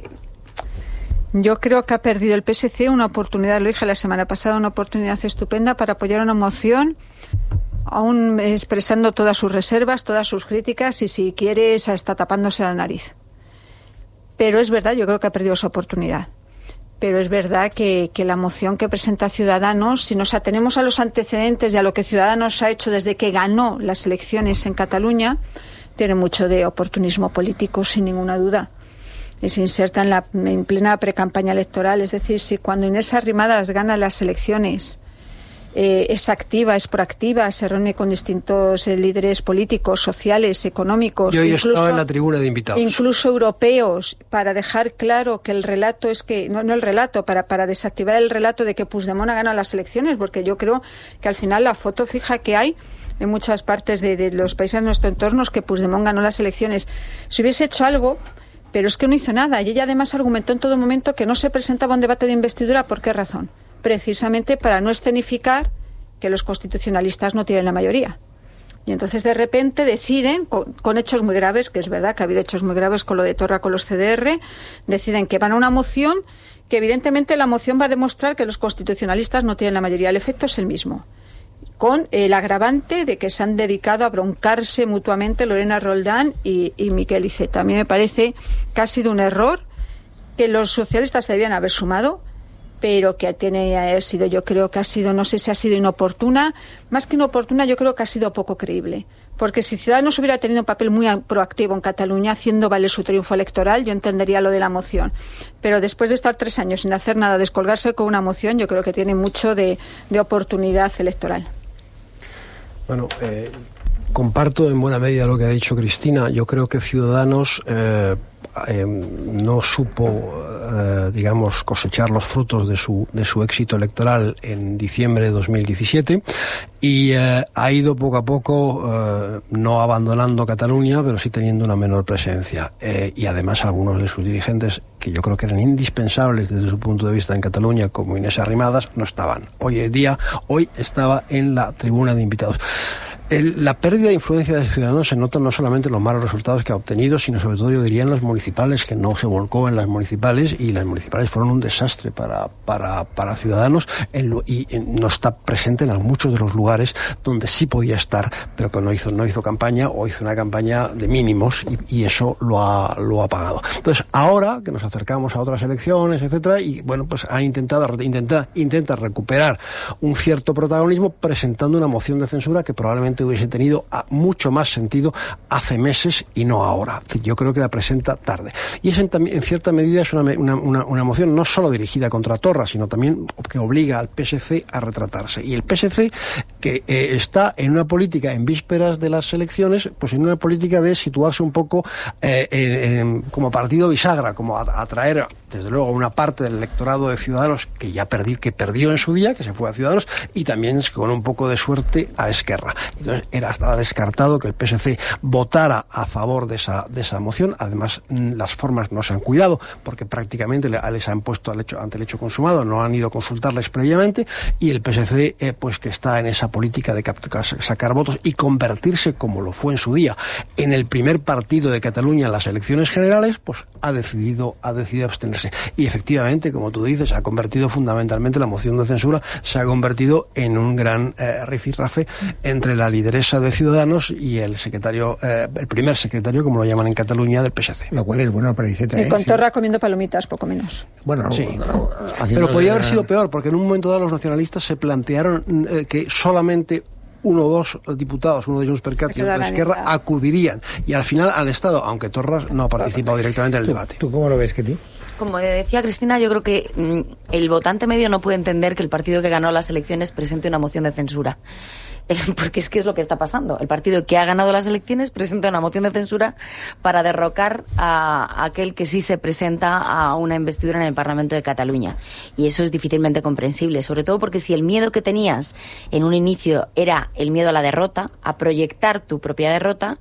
yo creo que ha perdido el P S C una oportunidad, lo dije la semana pasada, una oportunidad estupenda para apoyar una moción, aún expresando todas sus reservas, todas sus críticas y si quiere está tapándose la nariz. Pero es verdad, yo creo que ha perdido esa oportunidad. Pero es verdad que, que la moción que presenta Ciudadanos, si nos atenemos a los antecedentes y a lo que Ciudadanos ha hecho desde que ganó las elecciones en Cataluña, tiene mucho de oportunismo político, sin ninguna duda. Y se inserta en, la, en plena precampaña electoral. Es decir, si cuando Inés Arrimadas gana las elecciones Eh, es activa, es proactiva, se reúne con distintos eh, líderes políticos, sociales, económicos, yo incluso, estaba en la tribuna de invitados, incluso europeos, para dejar claro que el relato es que, no, no el relato, para, para desactivar el relato de que Puigdemont ha ganado las elecciones, porque yo creo que al final la foto fija que hay en muchas partes de, de los países de nuestro entorno es que Puigdemont ganó las elecciones. Si hubiese hecho algo, pero es que no hizo nada, y ella además argumentó en todo momento que no se presentaba un debate de investidura. ¿Por qué razón? Precisamente para no escenificar que los constitucionalistas no tienen la mayoría. Y entonces de repente deciden, con, con hechos muy graves, que es verdad que ha habido hechos muy graves con lo de Torra, con los C D R, deciden que van a una moción que evidentemente la moción va a demostrar que los constitucionalistas no tienen la mayoría. El efecto es el mismo, con el agravante de que se han dedicado a broncarse mutuamente Lorena Roldán y, y Miquel Iceta. A mí me parece que ha sido un error, que los socialistas se debían haber sumado, pero que tiene ha sido, yo creo que ha sido, no sé si ha sido inoportuna, más que inoportuna, yo creo que ha sido poco creíble. Porque si Ciudadanos hubiera tenido un papel muy proactivo en Cataluña, haciendo valer su triunfo electoral, yo entendería lo de la moción. Pero después de estar tres años sin hacer nada, descolgarse con una moción, yo creo que tiene mucho de, de oportunidad electoral. Bueno, eh, comparto en buena medida lo que ha dicho Cristina. Yo creo que Ciudadanos eh, eh, no supo, eh, digamos, cosechar los frutos de su de su éxito electoral en diciembre de dos mil diecisiete y eh, ha ido poco a poco, eh, no abandonando Cataluña, pero sí teniendo una menor presencia. Eh, y además algunos de sus dirigentes, que yo creo que eran indispensables desde su punto de vista en Cataluña, como Inés Arrimadas, no estaban. Hoy en día, hoy estaba en la tribuna de invitados. El, la pérdida de influencia de Ciudadanos se nota no solamente en los malos resultados que ha obtenido, sino sobre todo, yo diría, en las municipales, que no se volcó en las municipales, y las municipales fueron un desastre para para para Ciudadanos, en lo, y en, no está presente en muchos de los lugares donde sí podía estar, pero que no hizo no hizo campaña, o hizo una campaña de mínimos, y, y eso lo ha lo ha pagado. Entonces, ahora que nos acercamos a otras elecciones, etcétera, y bueno, pues han intentado intenta intenta recuperar un cierto protagonismo presentando una moción de censura que probablemente hubiese tenido mucho más sentido hace meses y no ahora. Yo creo que la presenta tarde. Y es en, en cierta medida es una, una, una, una moción no solo dirigida contra Torra, sino también que obliga al P S C a retratarse. Y el P S C, que eh, está en una política en vísperas de las elecciones, pues en una política de situarse un poco eh, en, en, como partido bisagra, como a, atraer desde luego una parte del electorado de Ciudadanos que ya perdió, que perdió en su día, que se fue a Ciudadanos, y también con un poco de suerte a Esquerra. Entonces era estaba descartado que el P S C votara a favor de esa de esa moción. Además, las formas no se han cuidado, porque prácticamente les han puesto al hecho, ante el hecho consumado, no han ido a consultarles previamente, y el P S C eh, pues que está en esa política de sacar votos y convertirse, como lo fue en su día, en el primer partido de Cataluña en las elecciones generales, pues ha decidido ha decidido abstenerse. Y efectivamente, como tú dices, ha convertido fundamentalmente la moción de censura, se ha convertido en un gran eh, rifirrafe entre la lideresa de Ciudadanos y el secretario, eh, el primer secretario, como lo llaman en Cataluña, del P S C. Lo cual es bueno para Iceta, ¿eh? Y con sí. Torra comiendo palomitas, poco menos. Bueno, sí. Pero podría haber sido peor, porque en un momento dado los nacionalistas se plantearon eh, que solamente uno o dos diputados, uno de ellos per Cat y otro de Esquerra, acudirían. Y al final han estado, aunque Torra no ha participado directamente en el ¿Tú, debate. ¿Tú cómo lo ves, Ketty? Como decía Cristina, yo creo que mmm, el votante medio no puede entender que el partido que ganó las elecciones presente una moción de censura. Porque es que es lo que está pasando. El partido que ha ganado las elecciones presenta una moción de censura para derrocar a aquel que sí se presenta a una investidura en el Parlamento de Cataluña. Y eso es difícilmente comprensible, sobre todo porque si el miedo que tenías en un inicio era el miedo a la derrota, a proyectar tu propia derrota,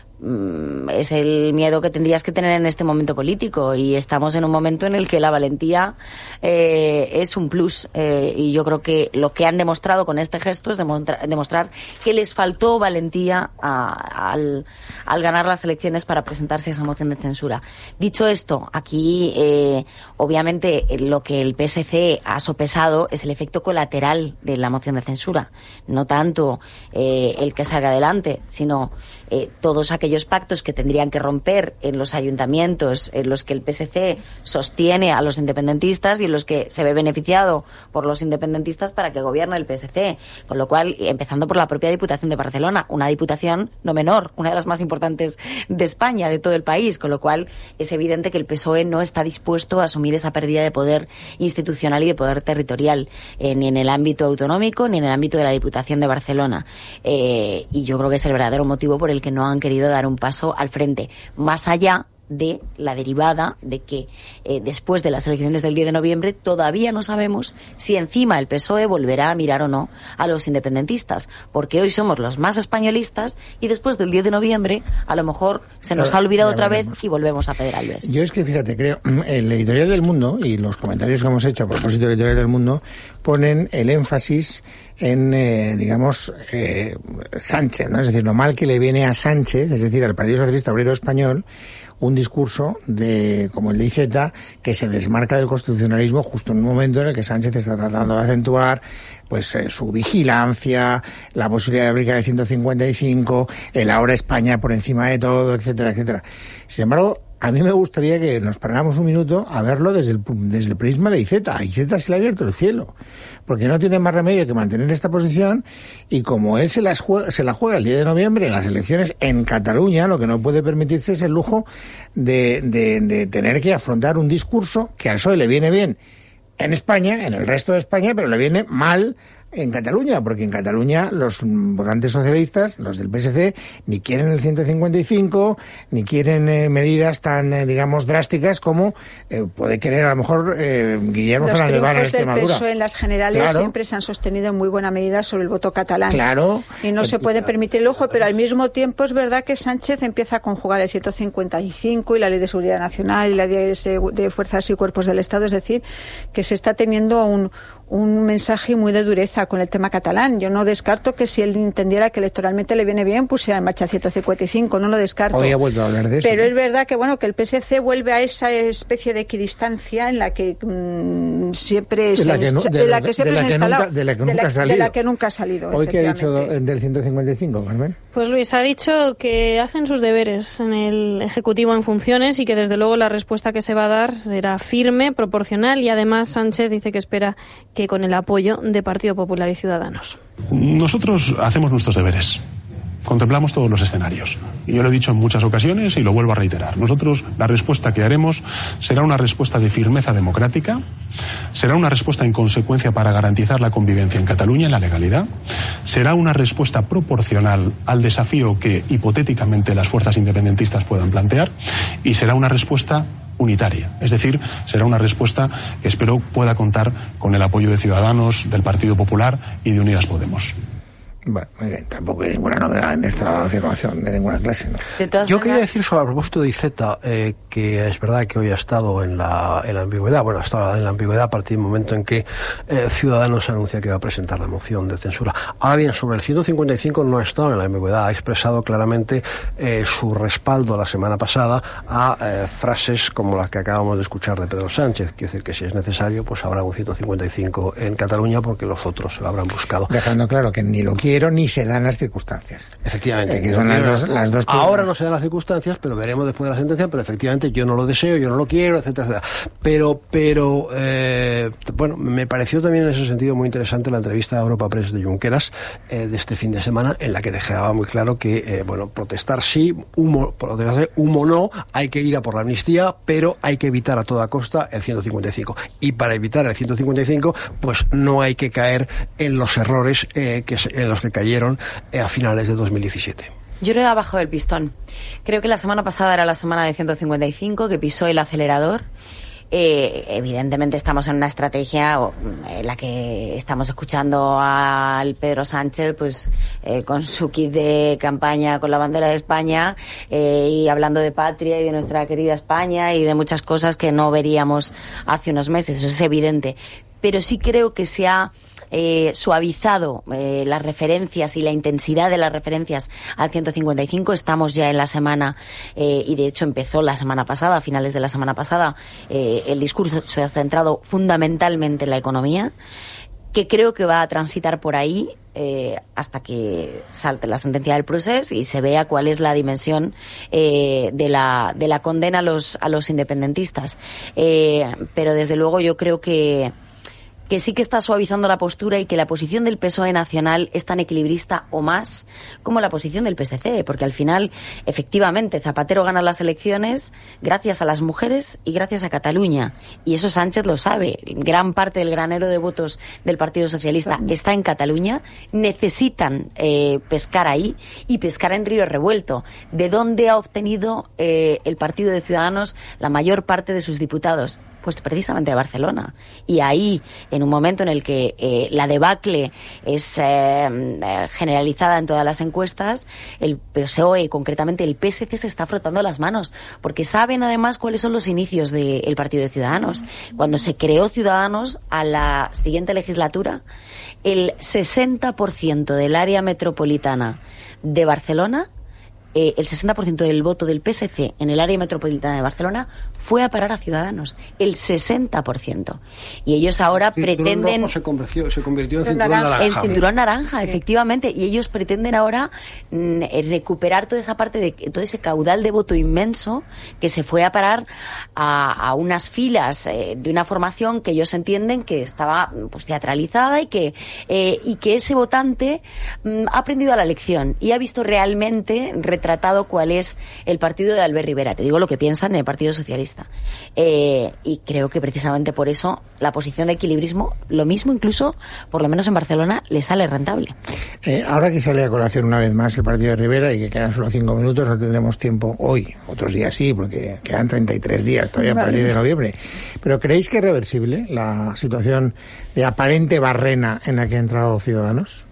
es el miedo que tendrías que tener en este momento político, y estamos en un momento en el que la valentía eh, es un plus, eh, y yo creo que lo que han demostrado con este gesto es demostrar, demostrar que les faltó valentía a, al, al ganar las elecciones para presentarse a esa moción de censura. Dicho esto, aquí eh, obviamente lo que el P S C ha sopesado es el efecto colateral de la moción de censura, no tanto eh, el que salga adelante, sino Eh, todos aquellos pactos que tendrían que romper en los ayuntamientos en los que el P S C sostiene a los independentistas y en los que se ve beneficiado por los independentistas para que gobierne el P S C. Con lo cual, empezando por la propia Diputación de Barcelona, una diputación no menor, una de las más importantes de España, de todo el país, con lo cual es evidente que el P S O E no está dispuesto a asumir esa pérdida de poder institucional y de poder territorial, eh, ni en el ámbito autonómico ni en el ámbito de la Diputación de Barcelona. Eh, y yo creo que es el verdadero motivo por el que no han querido dar un paso al frente, más allá de la derivada de que eh, después de las elecciones del diez de noviembre todavía no sabemos si encima el P S O E volverá a mirar o no a los independentistas, porque hoy somos los más españolistas y después del diez de noviembre a lo mejor se nos claro, ha olvidado otra vez y volvemos a Pedralbes. Yo es que, fíjate, creo, el editorial del Mundo y los comentarios que hemos hecho a propósito del editorial del Mundo ponen el énfasis en, eh, digamos, eh, Sánchez, ¿no? Es decir, lo mal que le viene a Sánchez, es decir, al Partido Socialista Obrero Español, un discurso de como el de Iceta que se desmarca del constitucionalismo justo en un momento en el que Sánchez está tratando de acentuar pues eh, su vigilancia, la posibilidad de aplicar el ciento cincuenta y cinco, el ahora España por encima de todo, etcétera, etcétera. Sin embargo, a mí me gustaría que nos paráramos un minuto a verlo desde el, desde el prisma de Iceta. A Iceta se le ha abierto el cielo, porque no tiene más remedio que mantener esta posición, y como él se, las juega, se la juega el diez de noviembre en las elecciones en Cataluña, lo que no puede permitirse es el lujo de, de, de tener que afrontar un discurso que al P S O E le viene bien en España, en el resto de España, pero le viene mal en Cataluña, porque en Cataluña los votantes socialistas, los del P S C, ni quieren el ciento cincuenta y cinco, ni quieren eh, medidas tan, eh, digamos, drásticas como eh, puede querer a lo mejor eh, Guillermo Fernández Vara en Extremadura. Los triunfos del P S O E en las generales claro. siempre se han sostenido en muy buena medida sobre el voto catalán. Claro. Y no eh, se puede permitir el lujo, pero al mismo tiempo es verdad que Sánchez empieza a conjugar el ciento cincuenta y cinco y la Ley de Seguridad Nacional y la Ley de Fuerzas y Cuerpos del Estado, es decir, que se está teniendo un un mensaje muy de dureza con el tema catalán. Yo no descarto que si él entendiera que electoralmente le viene bien, pusiera en marcha ciento cincuenta y cinco, no lo descarto. Hoy ha vuelto a hablar de eso. Pero ¿no? es verdad que bueno que el P S C vuelve a esa especie de equidistancia en la que mmm, siempre se, de la que siempre se ha instalado, de la que nunca ha salido. De la que nunca ha salido. ¿Hoy qué ha dicho del ciento cincuenta y cinco, Carmen? Pues Luis, ha dicho que hacen sus deberes en el Ejecutivo en funciones y que desde luego la respuesta que se va a dar será firme, proporcional, y además Sánchez dice que espera que con el apoyo de Partido Popular y Ciudadanos. Nosotros hacemos nuestros deberes. Contemplamos todos los escenarios. Y yo lo he dicho en muchas ocasiones y lo vuelvo a reiterar. Nosotros, la respuesta que haremos será una respuesta de firmeza democrática, será una respuesta en consecuencia para garantizar la convivencia en Cataluña, en la legalidad, será una respuesta proporcional al desafío que hipotéticamente las fuerzas independentistas puedan plantear, y será una respuesta unitaria. Es decir, será una respuesta que espero pueda contar con el apoyo de Ciudadanos, del Partido Popular y de Unidas Podemos. Bueno, muy bien, tampoco hay ninguna novedad en esta afirmación de ninguna clase, ¿no? De todas Yo maneras... quería decir sobre el propósito de Iceta, eh, que es verdad que hoy ha estado en la, en la ambigüedad, bueno, ha estado en la ambigüedad a partir del momento en que eh, Ciudadanos anuncia que va a presentar la moción de censura. Ahora bien, sobre el ciento cincuenta y cinco no ha estado en la ambigüedad, ha expresado claramente eh, su respaldo la semana pasada a eh, frases como las que acabamos de escuchar de Pedro Sánchez, quiere decir que si es necesario, pues habrá un ciento cincuenta y cinco en Cataluña porque los otros se lo habrán buscado. Dejando claro que ni lo quiere ni se dan las circunstancias. Efectivamente. Eh, que son las dos, las dos ahora no se dan las circunstancias, pero veremos después de la sentencia, pero efectivamente yo no lo deseo, yo no lo quiero, etcétera, etcétera. Pero, pero, eh, bueno, me pareció también en ese sentido muy interesante la entrevista a Europa Press de Junqueras eh, de este fin de semana, en la que dejaba muy claro que, eh, bueno, protestar sí, humo, protestar humo no, hay que ir a por la amnistía, pero hay que evitar a toda costa el ciento cincuenta y cinco. Y para evitar el ciento cincuenta y cinco, pues no hay que caer en los errores eh, que en los que cayeron a finales de dos mil diecisiete. Yo no he bajado el pistón. Creo que la semana pasada era la semana de ciento cincuenta y cinco, que pisó el acelerador. Eh, evidentemente estamos en una estrategia en la que estamos escuchando al Pedro Sánchez pues eh, con su kit de campaña con la bandera de España eh, y hablando de patria y de nuestra querida España y de muchas cosas que no veríamos hace unos meses, eso es evidente. Pero sí creo que se ha eh, suavizado eh, las referencias y la intensidad de las referencias al ciento cincuenta y cinco. Estamos ya en la semana, eh, y de hecho empezó la semana pasada, a finales de la semana pasada, eh, el discurso se ha centrado fundamentalmente en la economía, que creo que va a transitar por ahí eh, hasta que salte la sentencia del procés y se vea cuál es la dimensión eh, de la de la condena a los a los independentistas. Eh, pero desde luego yo creo que que sí que está suavizando la postura y que la posición del P S O E nacional es tan equilibrista o más como la posición del P S C, porque al final, efectivamente, Zapatero gana las elecciones gracias a las mujeres y gracias a Cataluña. Y eso Sánchez lo sabe. Gran parte del granero de votos del Partido Socialista está en Cataluña. Necesitan eh, pescar ahí y pescar en río revuelto. ¿De dónde ha obtenido eh, el Partido de Ciudadanos la mayor parte de sus diputados? Pues precisamente de Barcelona. Y ahí, en un momento en el que eh, la debacle es eh, generalizada en todas las encuestas, el P S O E, concretamente el P S C, se está frotando las manos, porque saben además cuáles son los inicios del Partido de Ciudadanos. Cuando se creó Ciudadanos, a la siguiente legislatura, el sesenta por ciento del área metropolitana de Barcelona eh, el sesenta por ciento del voto del P S C en el área metropolitana de Barcelona fue a parar a Ciudadanos, el sesenta por ciento. Y ellos ahora el pretenden... Se convirtió, se convirtió en cinturón naranja. El cinturón naranja, efectivamente. Y ellos pretenden ahora mm, recuperar toda esa parte, de todo ese caudal de voto inmenso que se fue a parar a, a unas filas eh, de una formación que ellos entienden que estaba pues teatralizada y que, eh, y que ese votante mm, ha aprendido a la lección y ha visto realmente retratado cuál es el partido de Albert Rivera. Te digo lo que piensan en el Partido Socialista. Eh, y creo que precisamente por eso la posición de equilibrismo, lo mismo incluso, por lo menos en Barcelona, le sale rentable. Eh, ahora que sale a colación una vez más el partido de Rivera y que quedan solo cinco minutos, no tendremos tiempo hoy, otros días sí, porque quedan treinta y tres días todavía a partir de noviembre. Pero ¿creéis que es reversible la situación de aparente barrena en la que ha entrado Ciudadanos?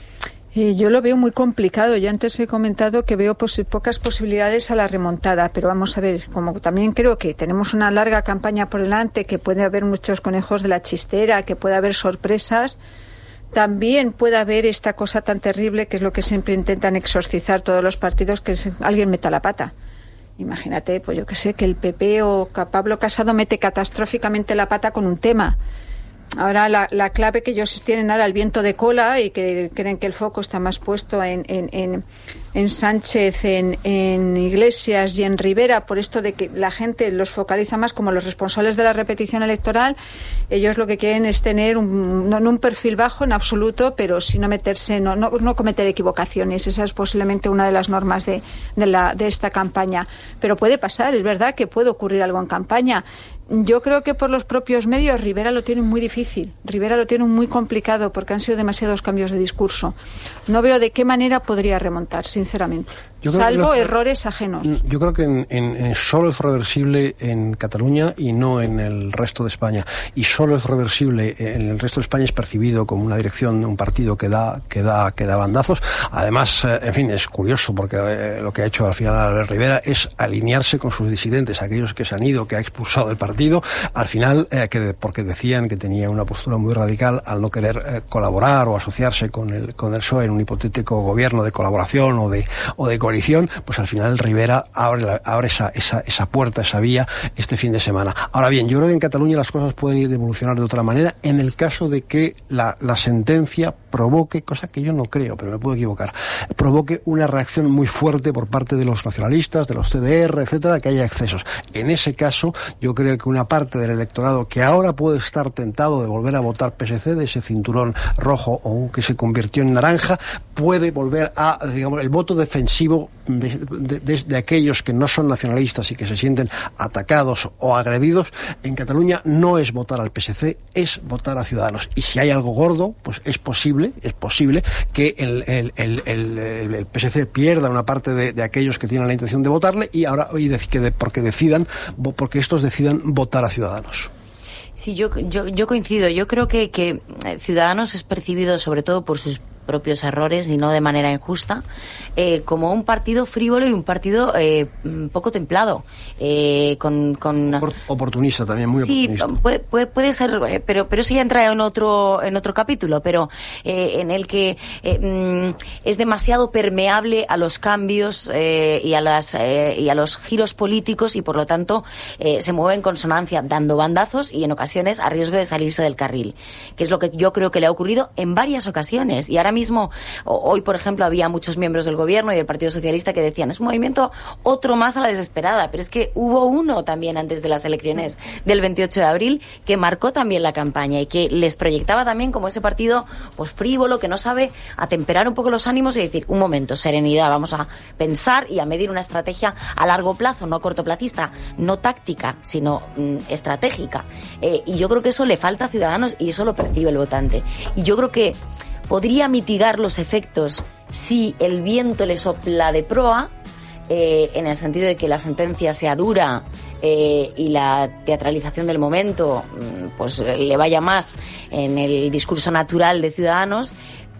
Eh, yo lo veo muy complicado. Yo antes he comentado que veo pos- pocas posibilidades a la remontada, pero vamos a ver, como también creo que tenemos una larga campaña por delante, que puede haber muchos conejos de la chistera, que puede haber sorpresas, también puede haber esta cosa tan terrible que es lo que siempre intentan exorcizar todos los partidos, que es alguien meta la pata. Imagínate, pues yo que sé, que el P P o que Pablo Casado mete catastróficamente la pata con un tema. Ahora la, la clave que ellos tienen ahora el viento de cola y que creen que el foco está más puesto en, en, en, en Sánchez, en, en Iglesias y en Rivera, por esto de que la gente los focaliza más como los responsables de la repetición electoral. Ellos lo que quieren es tener un, no, no un perfil bajo en absoluto, pero sí no meterse, no, no, no cometer equivocaciones. Esa es posiblemente una de las normas de, de, la, de esta campaña. Pero puede pasar, es verdad que puede ocurrir algo en campaña. Yo creo que por los propios medios Rivera lo tiene muy difícil, Rivera lo tiene muy complicado porque han sido demasiados cambios de discurso. No veo de qué manera podría remontar, sinceramente, salvo los, errores ajenos. Yo creo que en, en, en solo es reversible en Cataluña y no en el resto de España. Y solo es reversible en el resto de España es percibido como una dirección de un partido que da, que da, que da bandazos. Además, eh, en fin, es curioso porque eh, lo que ha hecho al final Albert Rivera es alinearse con sus disidentes, aquellos que se han ido, que ha expulsado del partido. Al final, eh, que porque decían que tenía una postura muy radical al no querer eh, colaborar o asociarse con el con el P S O E en un hipotético gobierno de colaboración o de o de coalición, pues al final Rivera abre la, abre esa esa esa puerta, esa vía este fin de semana. Ahora bien, yo creo que en Cataluña las cosas pueden ir de evolucionar de otra manera en el caso de que la la sentencia provoque, cosa que yo no creo, pero me puedo equivocar, provoque una reacción muy fuerte por parte de los nacionalistas, de los C D R, etcétera, que haya excesos. En ese caso, yo creo que una parte del electorado que ahora puede estar tentado de volver a votar P S C, de ese cinturón rojo o que se convirtió en naranja, puede volver a, digamos, el voto defensivo de, de, de, de aquellos que no son nacionalistas y que se sienten atacados o agredidos. En Cataluña no es votar al P S C, es votar a Ciudadanos. Y si hay algo gordo, pues es posible, es posible que el, el, el, el, el P S C pierda una parte de, de aquellos que tienen la intención de votarle y ahora y de, que de, porque decidan, porque estos decidan votar a Ciudadanos. Sí, yo, yo, yo coincido. Yo creo que, que Ciudadanos es percibido sobre todo por sus propios errores y no de manera injusta, eh, como un partido frívolo y un partido eh, poco templado. Eh, con, con oportunista también, muy sí, oportunista. Puede, puede, puede ser, pero pero eso ya entra en otro en otro capítulo, pero eh, en el que eh, es demasiado permeable a los cambios eh, y a las eh, y a los giros políticos y por lo tanto eh, se mueve en consonancia, dando bandazos y en ocasiones a riesgo de salirse del carril, que es lo que yo creo que le ha ocurrido en varias ocasiones. Y ahora mismo, hoy por ejemplo, había muchos miembros del gobierno y del Partido Socialista que decían, es un movimiento otro más a la desesperada, pero es que hubo uno también antes de las elecciones del veintiocho de abril que marcó también la campaña y que les proyectaba también como ese partido pues frívolo, que no sabe atemperar un poco los ánimos y decir, un momento, serenidad, vamos a pensar y a medir una estrategia a largo plazo, no cortoplacista, no táctica, sino mm, estratégica. Eh, y yo creo que eso le falta a Ciudadanos y eso lo percibe el votante. Y yo creo que podría mitigar los efectos si el viento le sopla de proa, eh, en el sentido de que la sentencia sea dura eh, y la teatralización del momento pues le vaya más en el discurso natural de Ciudadanos,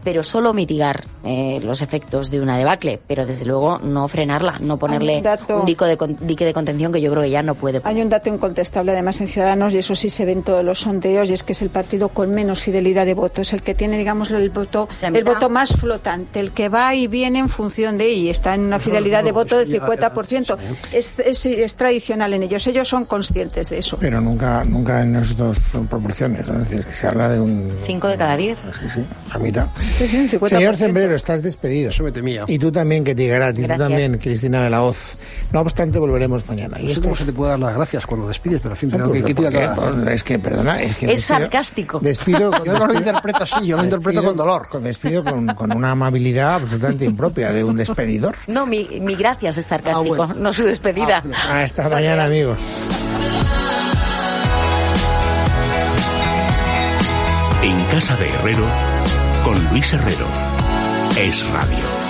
pero solo mitigar eh, los efectos de una debacle, pero desde luego no frenarla, no ponerle un, dato, un dique, de, dique de contención que yo creo que ya no puede poner. Hay un dato incontestable además en Ciudadanos, y eso sí se ve en todos los sondeos, y es que es el partido con menos fidelidad de voto, es el que tiene, digamos, el voto el voto más flotante, el que va y viene en función de, y está en una fidelidad de voto del cincuenta por ciento. Es, es, es tradicional en ellos, ellos son conscientes de eso. Pero nunca nunca en esas dos proporciones, ¿no? Es decir, es que se habla de un... cinco de cada diez. Sí, sí, a mitad. Sí, sí, cincuenta por ciento. Señor Zembrero, estás despedido. Eso me temía. Y tú también, que te llegará, y tú también, Cristina de la Hoz. No obstante, volveremos mañana. Y esto cómo se te puede dar las gracias cuando despides, pero en fin, no, pero pues, que, que tira pues, es que, perdona, es que... Es despido, sarcástico. Despido, yo no lo interpreto así, yo lo despido, interpreto con dolor. Con despido con, con una amabilidad absolutamente impropia de un despedidor. No, mi, mi gracias es sarcástico, ah, bueno. no su despedida. Ah, Hasta mañana, amigos. En Casa de Herrero, con Luis Herrero. Es Radio.